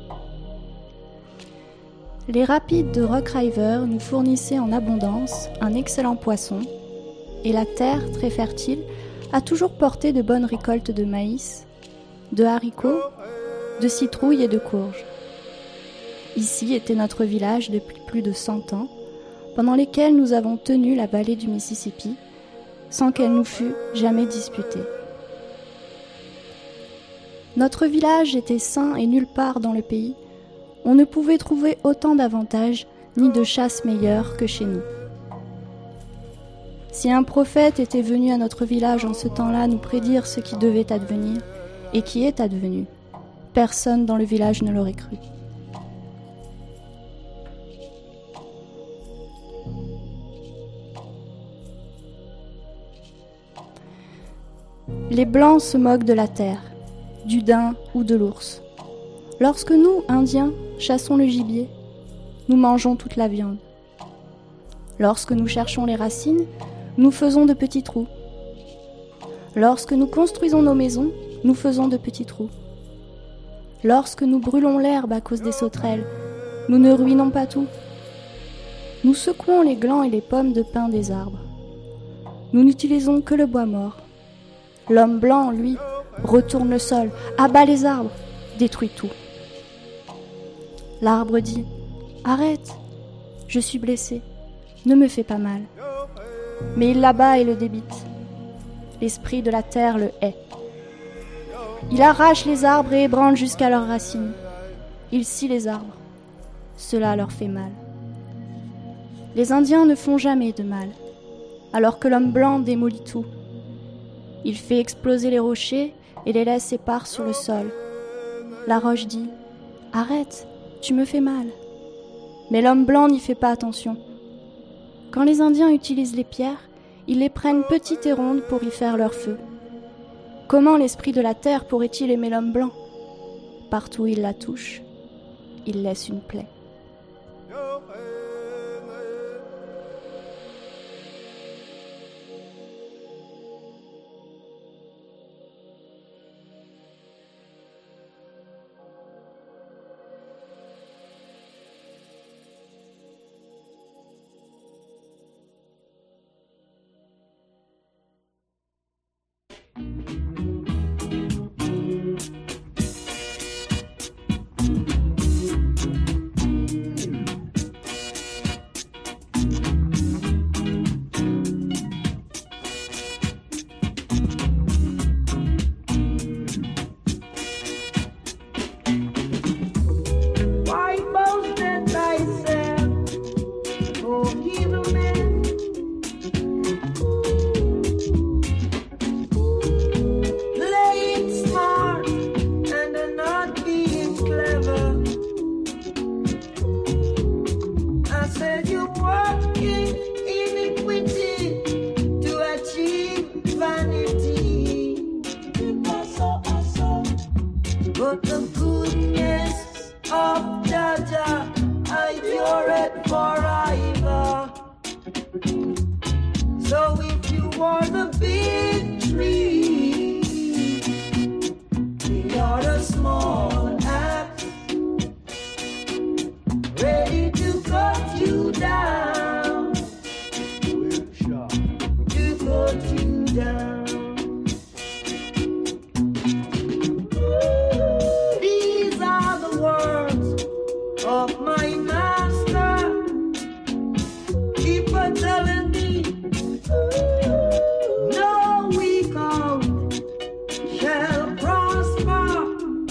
Les rapides de Rock River nous fournissaient en abondance un excellent poisson, et la terre, très fertile, a toujours porté de bonnes récoltes de maïs, de haricots, de citrouilles et de courges. Ici était notre village depuis plus de cent ans, pendant lesquels nous avons tenu la vallée du Mississippi, sans qu'elle nous fût jamais disputée. Notre village était sain et nulle part dans le pays, on ne pouvait trouver autant d'avantages ni de chasse meilleure que chez nous. Si un prophète était venu à notre village en ce temps-là nous prédire ce qui devait advenir et qui est advenu, personne dans le village ne l'aurait cru. Les Blancs se moquent de la terre, du daim ou de l'ours. Lorsque nous, Indiens, chassons le gibier, nous mangeons toute la viande. Lorsque nous cherchons les racines, nous faisons de petits trous. Lorsque nous construisons nos maisons, nous faisons de petits trous. Lorsque nous brûlons l'herbe à cause des sauterelles, nous ne ruinons pas tout. Nous secouons les glands et les pommes de pin des arbres. Nous n'utilisons que le bois mort. L'homme blanc, lui, retourne le sol, abat les arbres, détruit tout. L'arbre dit « Arrête, je suis blessé, ne me fais pas mal. » Mais il l'abat et le débite. L'esprit de la terre le hait. Il arrache les arbres et ébranle jusqu'à leurs racines. Il scie les arbres. Cela leur fait mal. Les Indiens ne font jamais de mal, alors que l'homme blanc démolit tout. Il fait exploser les rochers et les laisse épars sur le sol. La roche dit « Arrête, tu me fais mal. » Mais l'homme blanc n'y fait pas attention. Quand les Indiens utilisent les pierres, ils les prennent petites et rondes pour y faire leur feu. Comment l'esprit de la terre pourrait-il aimer l'homme blanc ? Partout où il la touche, il laisse une plaie. But the goodness of Jaja, I adore it forever. So if you are the big tree, we are the small axe, ready to cut you down, to cut you down. Of my master, keep on telling me, no weak out shall prosper.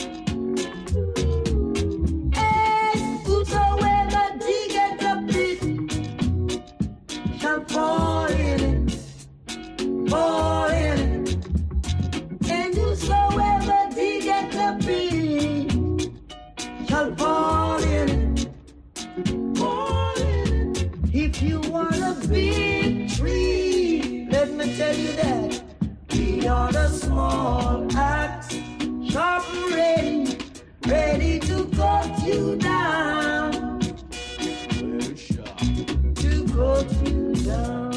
And whosoever diggeth a pit shall fall in it, fall in it. And whosoever diggeth a pit shall fall in it. If you want a big tree, let me tell you that we are the small axe, sharp and ready, ready to cut you down, to cut you down.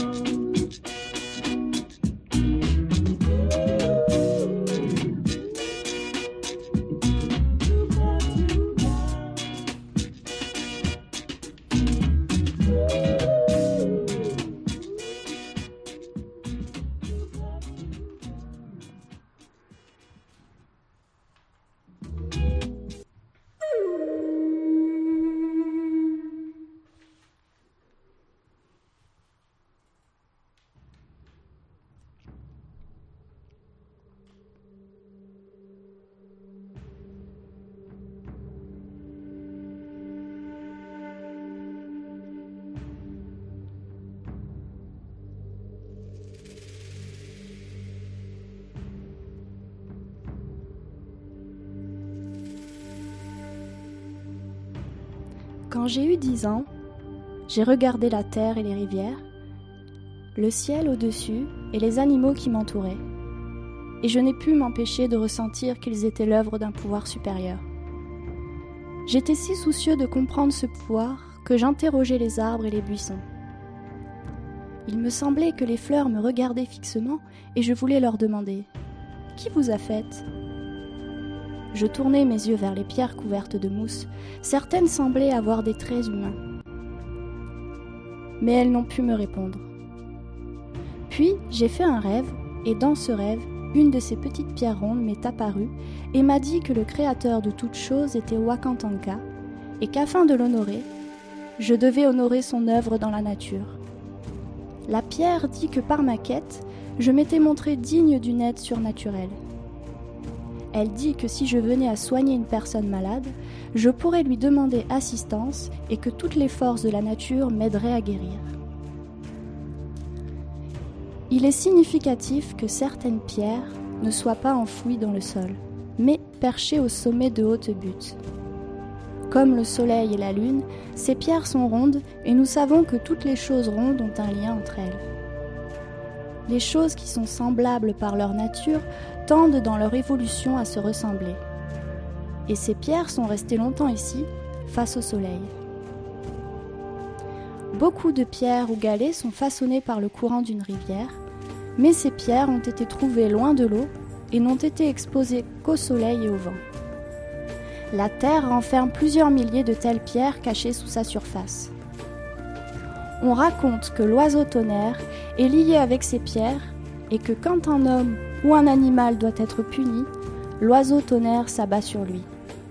Quand j'ai eu dix ans, j'ai regardé la terre et les rivières, le ciel au-dessus et les animaux qui m'entouraient, et je n'ai pu m'empêcher de ressentir qu'ils étaient l'œuvre d'un pouvoir supérieur. J'étais si soucieux de comprendre ce pouvoir que j'interrogeais les arbres et les buissons. Il me semblait que les fleurs me regardaient fixement et je voulais leur demander « Qui vous a faite ? Je tournai mes yeux vers les pierres couvertes de mousse. Certaines semblaient avoir des traits humains. Mais elles n'ont pu me répondre. Puis, j'ai fait un rêve, et dans ce rêve, une de ces petites pierres rondes m'est apparue et m'a dit que le créateur de toutes choses était Wakantanka, et qu'afin de l'honorer, je devais honorer son œuvre dans la nature. La pierre dit que par ma quête, je m'étais montré digne d'une aide surnaturelle. Elle dit que si je venais à soigner une personne malade, je pourrais lui demander assistance et que toutes les forces de la nature m'aideraient à guérir. Il est significatif que certaines pierres ne soient pas enfouies dans le sol, mais perchées au sommet de hautes buttes. Comme le soleil et la lune, ces pierres sont rondes et nous savons que toutes les choses rondes ont un lien entre elles. Les choses qui sont semblables par leur nature tendent dans leur évolution à se ressembler. Et ces pierres sont restées longtemps ici, face au soleil. Beaucoup de pierres ou galets sont façonnées par le courant d'une rivière, mais ces pierres ont été trouvées loin de l'eau et n'ont été exposées qu'au soleil et au vent. La terre renferme plusieurs milliers de telles pierres cachées sous sa surface. On raconte que l'oiseau tonnerre est lié avec ces pierres et que quand un homme ou un animal doit être puni, l'oiseau tonnerre s'abat sur lui.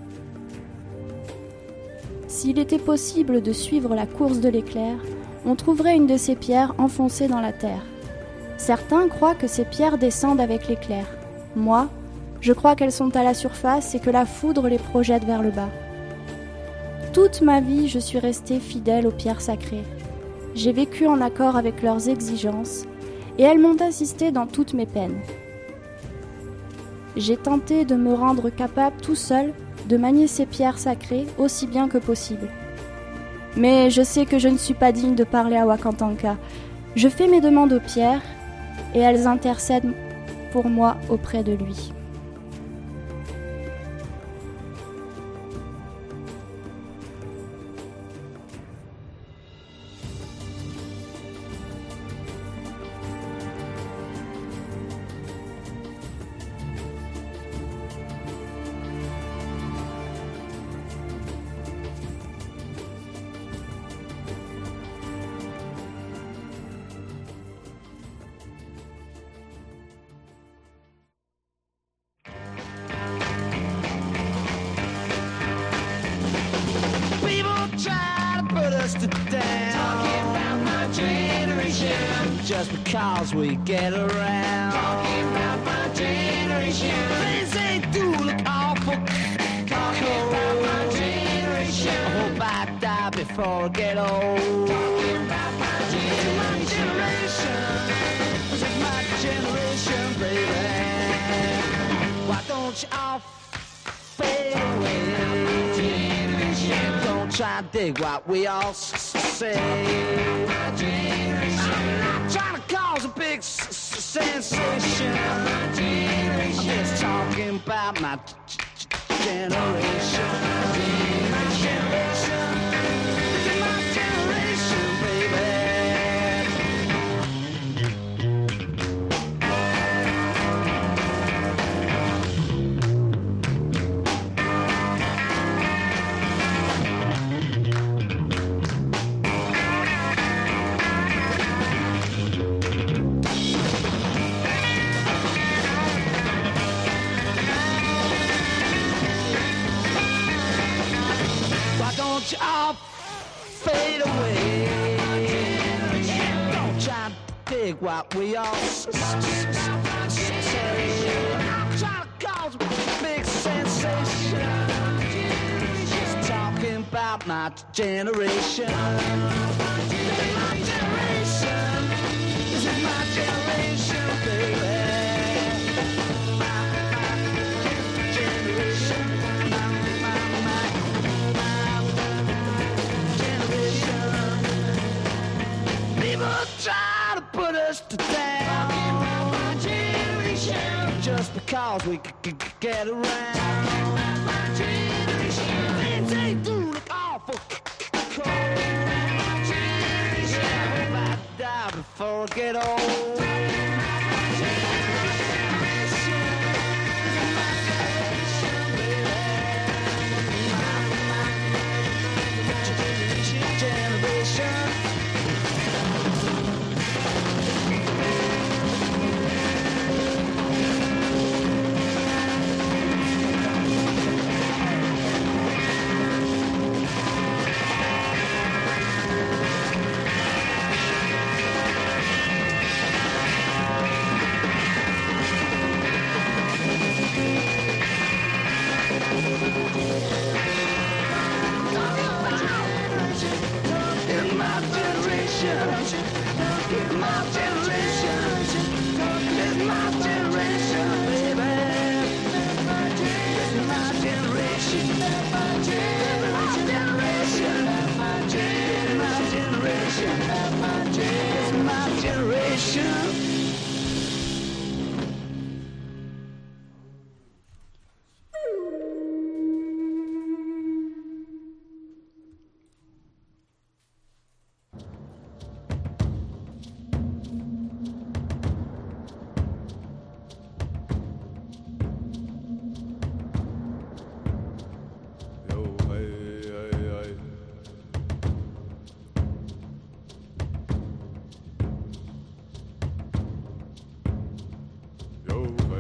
S'il était possible de suivre la course de l'éclair, on trouverait une de ces pierres enfoncée dans la terre. Certains croient que ces pierres descendent avec l'éclair. Moi, je crois qu'elles sont à la surface et que la foudre les projette vers le bas. Toute ma vie, je suis restée fidèle aux pierres sacrées. J'ai vécu en accord avec leurs exigences et elles m'ont assisté dans toutes mes peines. J'ai tenté de me rendre capable tout seul de manier ces pierres sacrées aussi bien que possible. Mais je sais que je ne suis pas digne de parler à Wakantanka. Je fais mes demandes aux pierres et elles intercèdent pour moi auprès de lui. Just because we get around. Talking about my generation. Things they do look awful. Talking about my generation. I hope I die before I get old. Talking about my generation. This is my generation, baby. Why don't you all fade away? Don't try to dig what we all say. My generation. I'm not trying to cause a big s- s- sensation. I'm just talking about my g- g- generation. My generation. This is my generation, baby. Don't you all fade away? Don't try to dig what we all s- s- s- say. I'm trying to cause a big sensation. Just talking about my generation. This is my generation. This is my generation, baby. My, my generation. Try to put us to down. Talking about my generation. Just because we c- c- get around. Talking about my generation. Things they do look awful cold. My generation. I hope I die before I get old. My generation.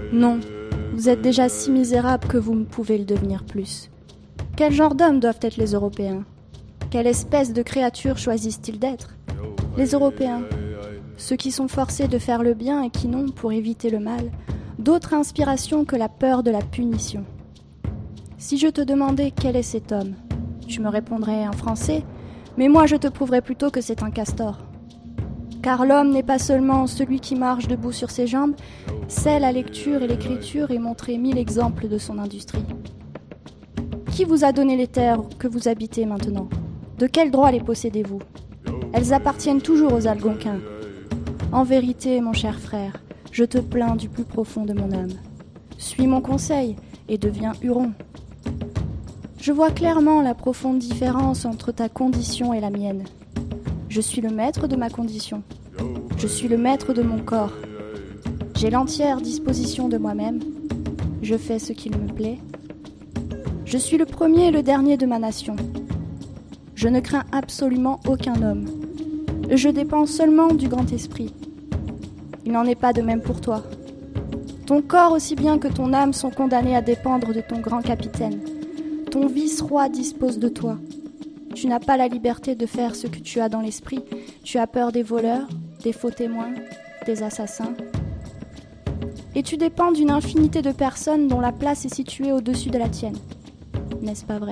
Non, vous êtes déjà si misérable que vous ne pouvez le devenir plus. Quel genre d'hommes doivent être les Européens ? Quelle espèce de créatures choisissent-ils d'être ? Les Européens, ceux qui sont forcés de faire le bien et qui n'ont, pour éviter le mal, d'autre inspiration que la peur de la punition. Si je te demandais quel est cet homme, tu me répondrais en français, mais moi je te prouverais plutôt que c'est un castor. Car l'homme n'est pas seulement celui qui marche debout sur ses jambes, sait la lecture et l'écriture et montrer mille exemples de son industrie. Qui vous a donné les terres que vous habitez maintenant ? De quel droit les possédez-vous ? Elles appartiennent toujours aux Algonquins. En vérité, mon cher frère, je te plains du plus profond de mon âme. Suis mon conseil et deviens Huron. Je vois clairement la profonde différence entre ta condition et la mienne. Je suis le maître de ma condition. Je suis le maître de mon corps. J'ai l'entière disposition de moi-même. Je fais ce qu'il me plaît. Je suis le premier et le dernier de ma nation. Je ne crains absolument aucun homme. Je dépends seulement du grand esprit. Il n'en est pas de même pour toi. Ton corps aussi bien que ton âme sont condamnés à dépendre de ton grand capitaine. Ton vice-roi dispose de toi. Tu n'as pas la liberté de faire ce que tu as dans l'esprit. Tu as peur des voleurs, des faux témoins, des assassins. Et tu dépends d'une infinité de personnes dont la place est située au-dessus de la tienne. N'est-ce pas vrai ?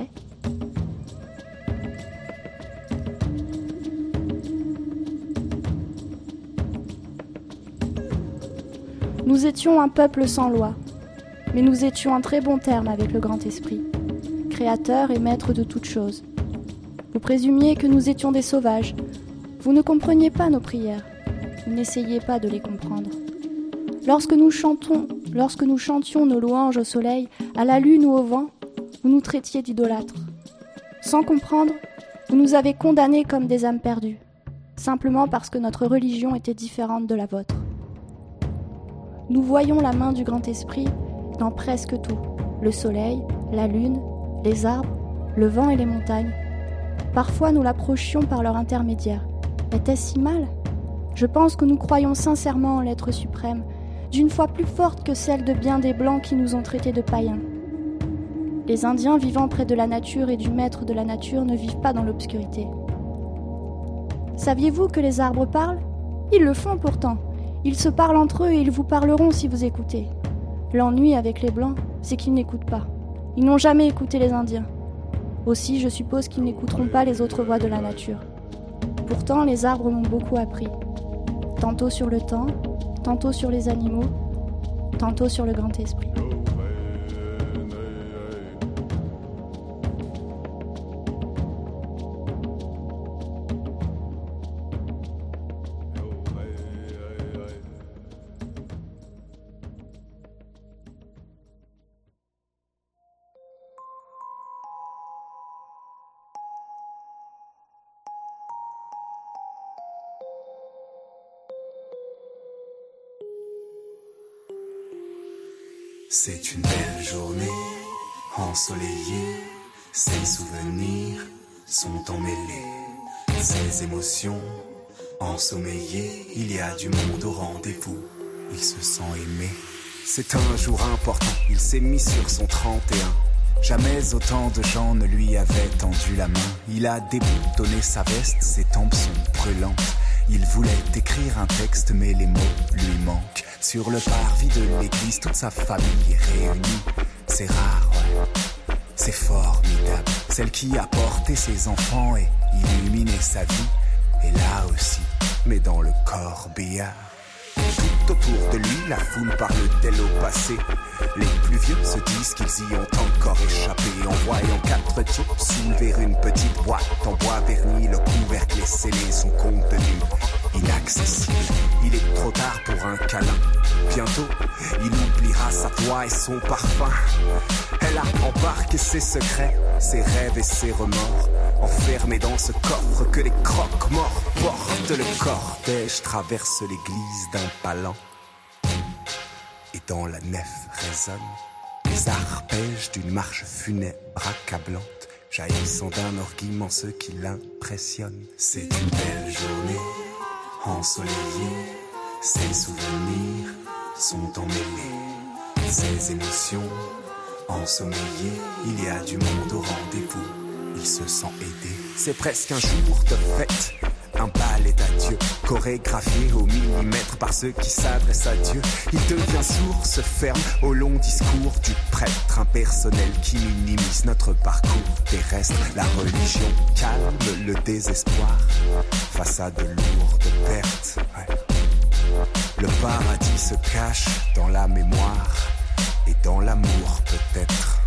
Nous étions un peuple sans loi, mais nous étions en très bons termes avec le grand esprit, créateur et maître de toutes choses. Vous présumiez que nous étions des sauvages. Vous ne compreniez pas nos prières. Vous n'essayiez pas de les comprendre. Lorsque nous chantons, lorsque nous chantions nos louanges au soleil, à la lune ou au vent, vous nous traitiez d'idolâtres. Sans comprendre, vous nous avez condamnés comme des âmes perdues, simplement parce que notre religion était différente de la vôtre. Nous voyons la main du grand esprit dans presque tout, le soleil, la lune, les arbres, le vent et les montagnes. Parfois nous l'approchions par leur intermédiaire. Était-ce si mal ? Je pense que nous croyons sincèrement en l'être suprême, d'une foi plus forte que celle de bien des Blancs qui nous ont traités de païens. Les Indiens vivant près de la nature et du maître de la nature ne vivent pas dans l'obscurité. Saviez-vous que les arbres parlent ? Ils le font pourtant. Ils se parlent entre eux et ils vous parleront si vous écoutez. L'ennui avec les Blancs, c'est qu'ils n'écoutent pas. Ils n'ont jamais écouté les Indiens. Aussi, je suppose qu'ils n'écouteront pas les autres voix de la nature. Pourtant, les arbres m'ont beaucoup appris. Tantôt sur le temps, tantôt sur les animaux, tantôt sur le grand esprit. C'est une belle journée, ensoleillée, ces souvenirs sont emmêlés, ces émotions ensommeillées, il y a du monde au rendez-vous, il se sent aimé. C'est un jour important, il s'est mis sur son trente et un, jamais autant de gens ne lui avaient tendu la main, il a déboutonné sa veste, ses tempes sont brûlantes. Il voulait écrire un texte mais les mots lui manquent. Sur le parvis de l'église, toute sa famille est réunie. C'est rare, ouais. C'est formidable. Celle qui a porté ses enfants et illuminé sa vie est là aussi, mais dans le corbillard. Tout autour de lui, la foule parle d'elle au passé. Les plus vieux se disent qu'ils y ont encore échappé. En voyant quatre types soulever une petite boîte en bois verni, le couvercle est scellé, son contenu inaccessible. Il est trop tard pour un câlin. Bientôt, il oubliera sa voix et son parfum. Elle a embarqué ses secrets, ses rêves et ses remords, enfermés dans ce coffre que les croque-morts portent. Le cortège traverse l'église d'un palan, et dans la nef résonnent les arpèges d'une marche funèbre accablante, jaillissant d'un orguement ce qui l'impressionne. C'est une belle journée, ensoleillée, ces souvenirs sont emmêlés, Ces émotions ensommeillées, il y a du monde au rendez-vous. Il se sent aidé. C'est presque un jour de fête, un bal est adieu, chorégraphié au millimètre par ceux qui s'adressent à Dieu. Il devient sourd, se ferme au long discours du prêtre impersonnel qui minimise notre parcours terrestre. La religion calme le désespoir face à de lourdes pertes. Ouais. Le paradis se cache dans la mémoire et dans l'amour peut-être.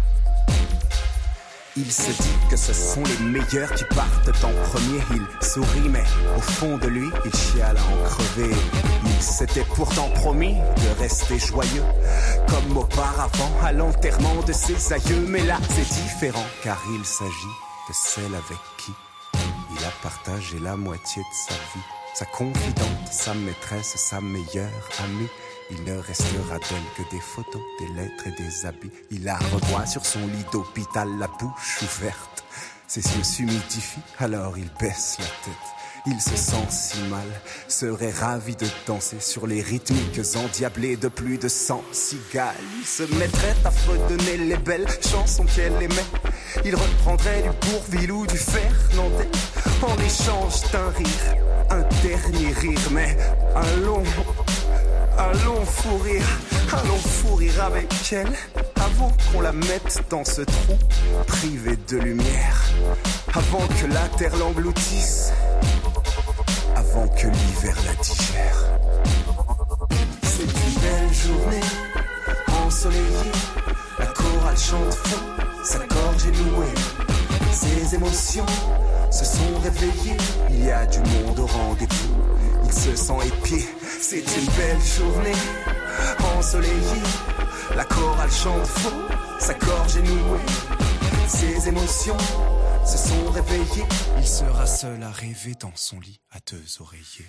Il se dit que ce sont les meilleurs qui partent en premier. Il sourit mais au fond de lui il chiale à en crever. Il s'était pourtant promis de rester joyeux comme auparavant à l'enterrement de ses aïeux. Mais là c'est différent car il s'agit de celle avec qui il a partagé la moitié de sa vie. Sa confidente, sa maîtresse, sa meilleure amie. Il ne restera d'elle que des photos, des lettres et des habits. Il la revoit sur son lit d'hôpital, la bouche ouverte. Ses yeux s'humidifient, alors il baisse la tête. Il se sent si mal, serait ravi de danser sur les rythmiques endiablées de plus de cent cigales. Il se mettrait à fredonner les belles chansons qu'elle aimait. Il reprendrait du Bourvil ou du Fernandel en échange d'un rire, un dernier rire, mais un long... Un long fou rire, un long fou rire avec elle, avant qu'on la mette dans ce trou privé de lumière, avant que la terre l'engloutisse, avant que l'hiver la digère. C'est une belle journée, ensoleillée, la chorale chante faux, sa gorge est nouée. Ses émotions se sont réveillées, il y a du monde au rendez-vous. Il se sent épié, c'est une belle journée, ensoleillée, la chorale chante faux, sa gorge est nouée. Ses émotions se sont réveillées, il sera seul à rêver dans son lit à deux oreillers.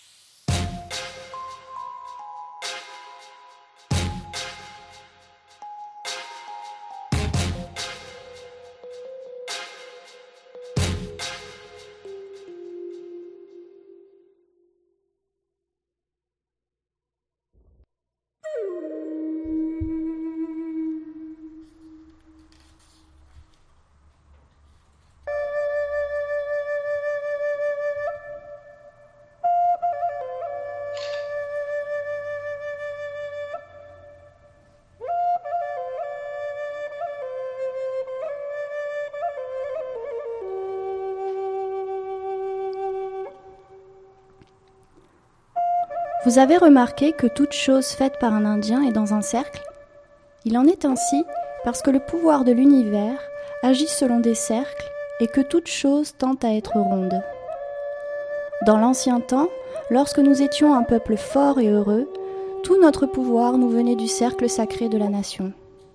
Vous avez remarqué que toute chose faite par un Indien est dans un cercle ? Il en est ainsi parce que le pouvoir de l'univers agit selon des cercles et que toute chose tend à être ronde. Dans l'ancien temps, lorsque nous étions un peuple fort et heureux, tout notre pouvoir nous venait du cercle sacré de la nation.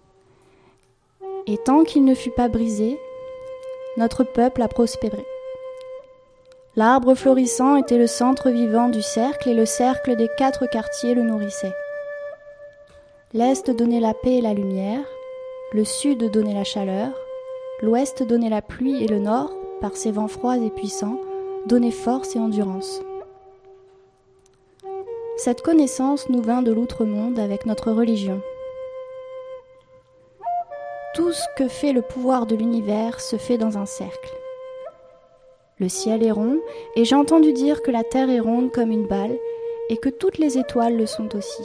Et tant qu'il ne fut pas brisé, notre peuple a prospéré. L'arbre florissant était le centre vivant du cercle et le cercle des quatre quartiers le nourrissait. L'Est donnait la paix et la lumière, le Sud donnait la chaleur, l'Ouest donnait la pluie et le Nord, par ses vents froids et puissants, donnait force et endurance. Cette connaissance nous vint de l'outre-monde avec notre religion. Tout ce que fait le pouvoir de l'univers se fait dans un cercle. Le ciel est rond, et j'ai entendu dire que la terre est ronde comme une balle, et que toutes les étoiles le sont aussi.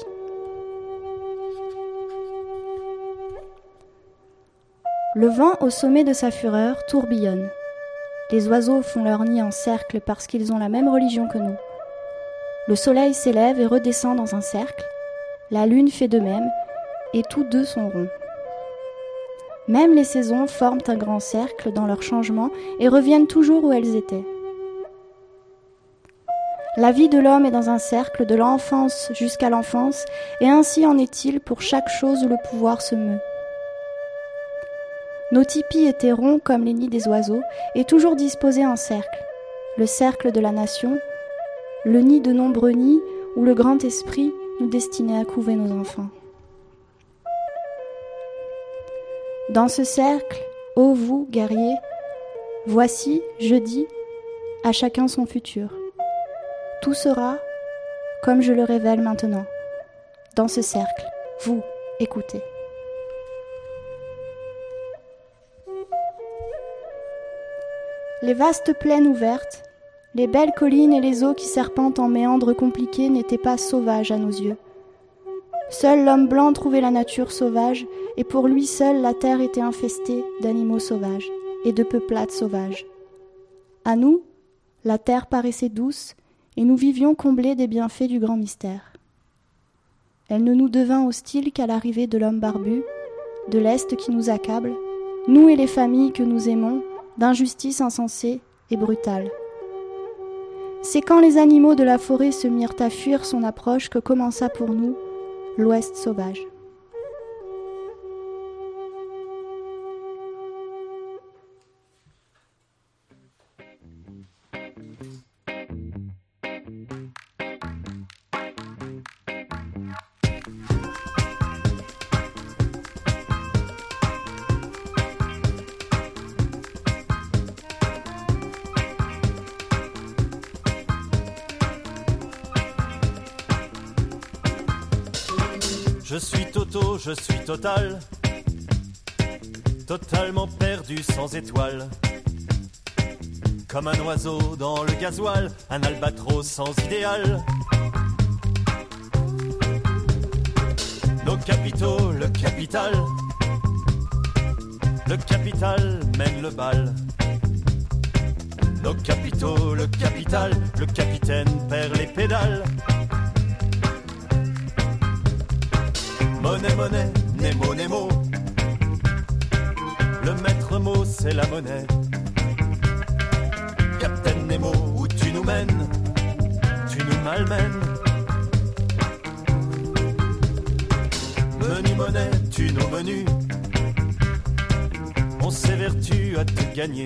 Le vent, au sommet de sa fureur, tourbillonne. Les oiseaux font leur nid en cercle parce qu'ils ont la même religion que nous. Le soleil s'élève et redescend dans un cercle, la lune fait de même, et tous deux sont ronds. Même les saisons forment un grand cercle dans leur changement et reviennent toujours où elles étaient. La vie de l'homme est dans un cercle de l'enfance jusqu'à l'enfance, et ainsi en est-il pour chaque chose où le pouvoir se meut. Nos tipis étaient ronds comme les nids des oiseaux et toujours disposés en cercle, le cercle de la nation, le nid de nombreux nids où le grand esprit nous destinait à couver nos enfants. Dans ce cercle, ô vous, guerriers, voici, je dis, à chacun son futur. Tout sera comme je le révèle maintenant. Dans ce cercle, vous, Écoutez. Les vastes plaines ouvertes, les belles collines et les eaux qui serpentent en méandres compliqués n'étaient pas sauvages à nos yeux. Seul l'homme blanc trouvait la nature sauvage, et pour lui seul la terre était infestée d'animaux sauvages et de peuplades sauvages. À nous, la terre paraissait douce, et nous vivions comblés des bienfaits du grand mystère. Elle ne nous devint hostile qu'à l'arrivée de l'homme barbu, de l'Est qui nous accable, nous et les familles que nous aimons, d'injustice insensée et brutale. C'est quand les animaux de la forêt se mirent à fuir son approche que commença pour nous l'Ouest sauvage. Je suis Toto, je suis total, totalement perdu sans étoile. Comme un oiseau dans le gasoil, un albatros sans idéal. Nos capitaux, le capital, le capital mène le bal. Nos capitaux, le capital, le capitaine perd les pédales. Monnaie, monnaie, Nemo, Nemo. Le maître mot, c'est la monnaie. Captain Nemo, où tu nous mènes, tu nous malmènes. Menu monnaie, tu nos menus. On s'évertue à te gagner.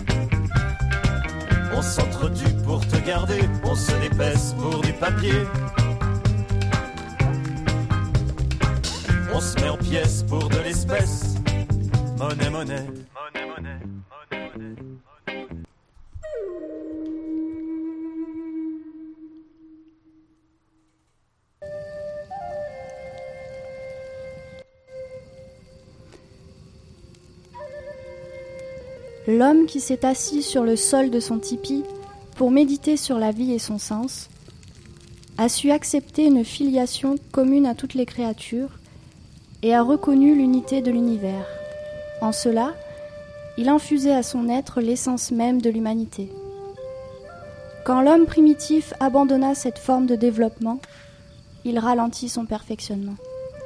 On s'entretue pour te garder, on se dépaisse pour du papier. On se met en pièces pour de l'espèce. Monnaie, monnaie. Monnaie, monnaie. Monnaie, monnaie. L'homme qui s'est assis sur le sol de son tipi pour méditer sur la vie et son sens a su accepter une filiation commune à toutes les créatures et a reconnu l'unité de l'univers. En cela, il infusait à son être l'essence même de l'humanité. Quand l'homme primitif abandonna cette forme de développement, il ralentit son perfectionnement.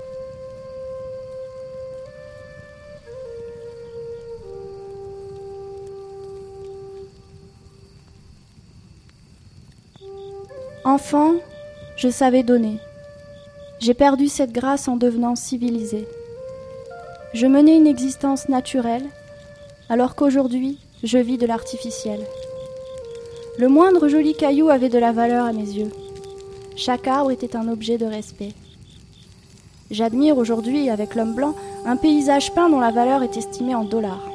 Enfant, je savais donner. J'ai perdu cette grâce en devenant civilisé. Je menais une existence naturelle, alors qu'aujourd'hui, je vis de l'artificiel. Le moindre joli caillou avait de la valeur à mes yeux. Chaque arbre était un objet de respect. J'admire aujourd'hui, avec l'homme blanc, un paysage peint dont la valeur est estimée en dollars.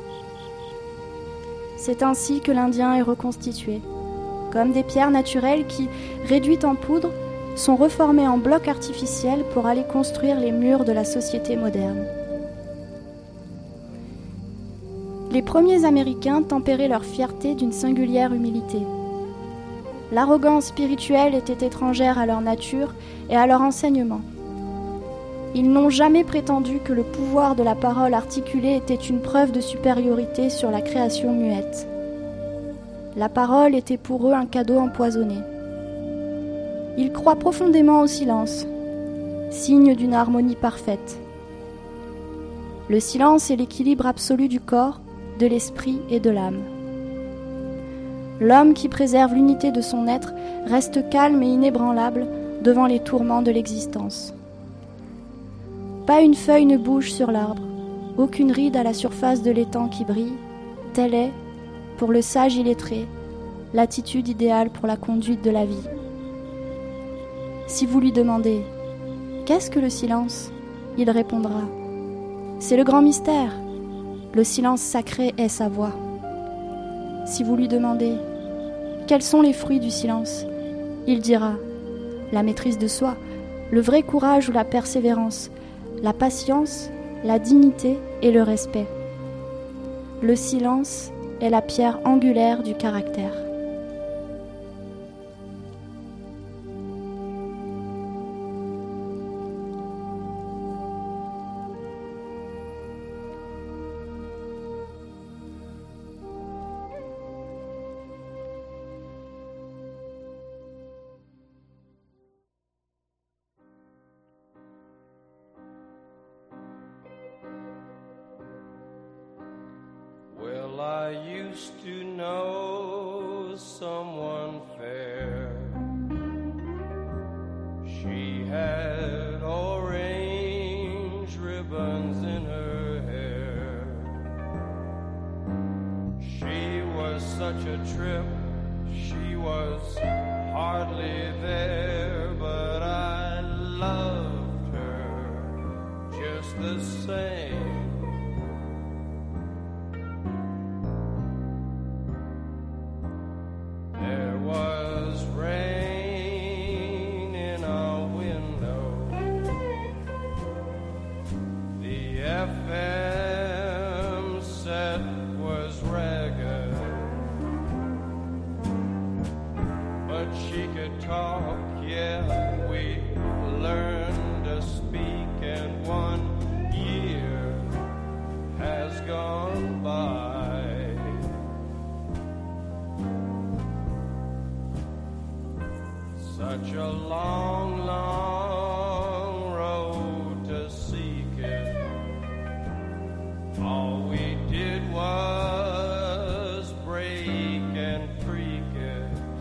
C'est ainsi que l'Indien est reconstitué, comme des pierres naturelles qui, réduites en poudre, sont reformées en blocs artificiels pour aller construire les murs de la société moderne. Les premiers Américains tempéraient leur fierté d'une singulière humilité. L'arrogance spirituelle était étrangère à leur nature et à leur enseignement. Ils n'ont jamais prétendu que le pouvoir de la parole articulée était une preuve de supériorité sur la création muette. La parole était pour eux un cadeau empoisonné. Ils croient profondément au silence, signe d'une harmonie parfaite. Le silence est l'équilibre absolu du corps, de l'esprit et de l'âme. L'homme qui préserve l'unité de son être reste calme et inébranlable devant les tourments de l'existence. Pas une feuille ne bouge sur l'arbre, aucune ride à la surface de l'étang qui brille, telle est, pour le sage illettré, l'attitude idéale pour la conduite de la vie. Si vous lui demandez « Qu'est-ce que le silence ?», il répondra « C'est le grand mystère. Le silence sacré est sa voix. » Si vous lui demandez « Quels sont les fruits du silence ?», il dira « La maîtrise de soi, le vrai courage ou la persévérance, la patience, la dignité et le respect. Le silence est la pierre angulaire du caractère. Well, I used to know someone fair. She had orange ribbons in her hair. She was such a trip, she was hardly there, but I loved her just the same. Talk, yeah, we learned to speak, and one year has gone by. Such a long, long road to seek it. All we did was break and freak it.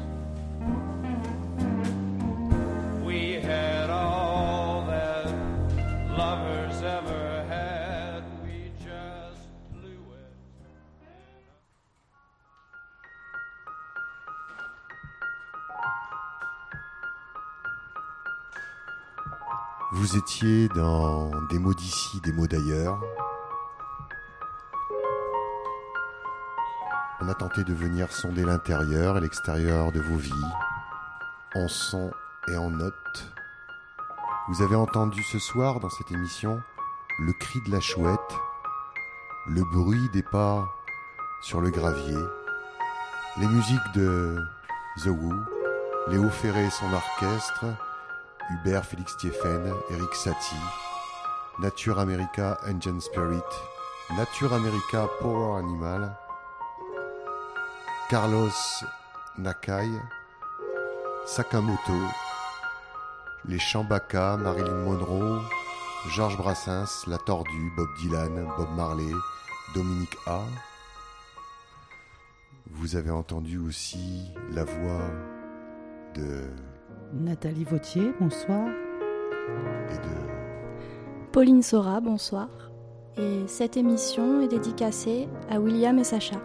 Vous étiez dans des mots d'ici, des mots d'ailleurs. On a tenté de venir sonder l'intérieur et l'extérieur de vos vies, en son et en notes. Vous avez entendu ce soir dans cette émission le cri de la chouette, le bruit des pas sur le gravier, les musiques de The Who, Léo Ferré et son orchestre, Hubert Félix Thieffen, Eric Satie, Nature America Engine Spirit, Nature America Power Animal, Carlos Nakai, Sakamoto, les Chambaka, Marilyn Monroe, Georges Brassens, La Tordue, Bob Dylan, Bob Marley, Dominique A. Vous avez entendu aussi la voix de Nathalie Vautier, bonsoir. Et de Pauline Sora, bonsoir. Et cette émission est dédicacée à William et Sacha.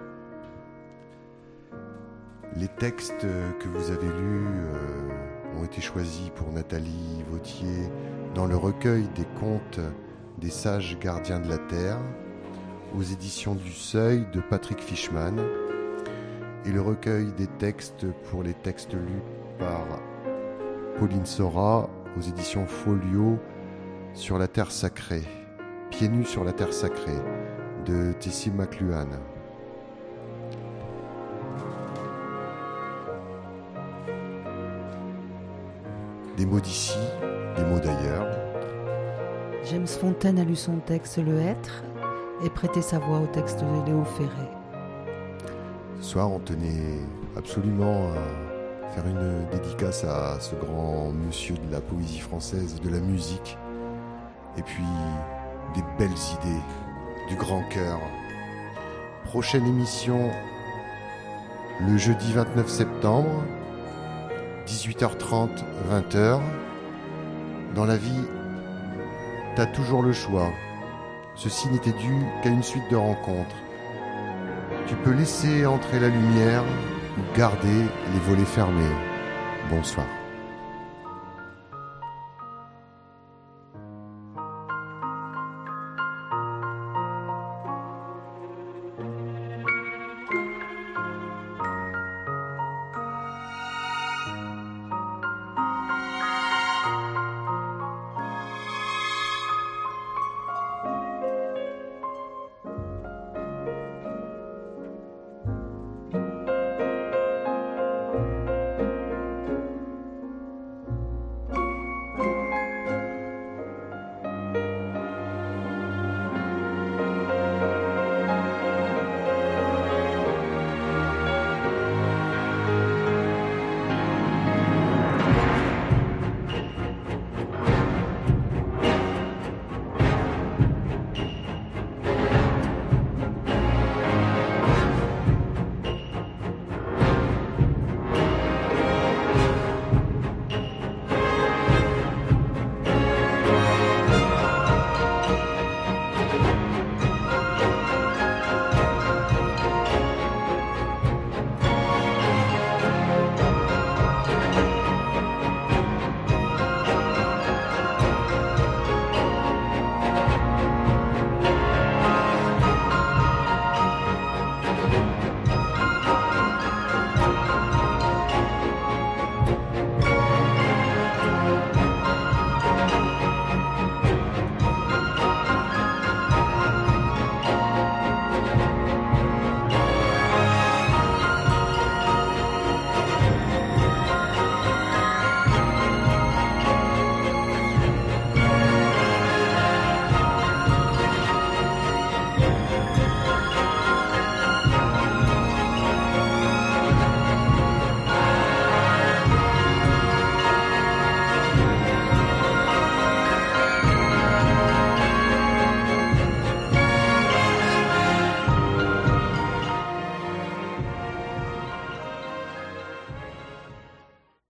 Les textes que vous avez lus euh, ont été choisis pour Nathalie Vautier dans le recueil des contes des sages gardiens de la terre aux éditions du Seuil de Patrick Fishman et le recueil des textes pour les textes lus par Pauline Sora aux éditions Folio sur la terre sacrée, Pieds nus sur la terre sacrée de Tessie McLuhan. Des mots d'ici, des mots d'ailleurs. James Fontaine a lu son texte Le Être et prêté sa voix au texte de Léo Ferré. Ce soir, on tenait absolument à faire une dédicace à ce grand monsieur de la poésie française, de la musique, et puis des belles idées, du grand cœur. Prochaine émission le jeudi vingt-neuf septembre, dix-huit heures trente, vingt heures. Dans la vie, t'as toujours le choix. Ceci n'était dû qu'à une suite de rencontres. Tu peux laisser entrer la lumière ou garder les volets fermés. Bonsoir.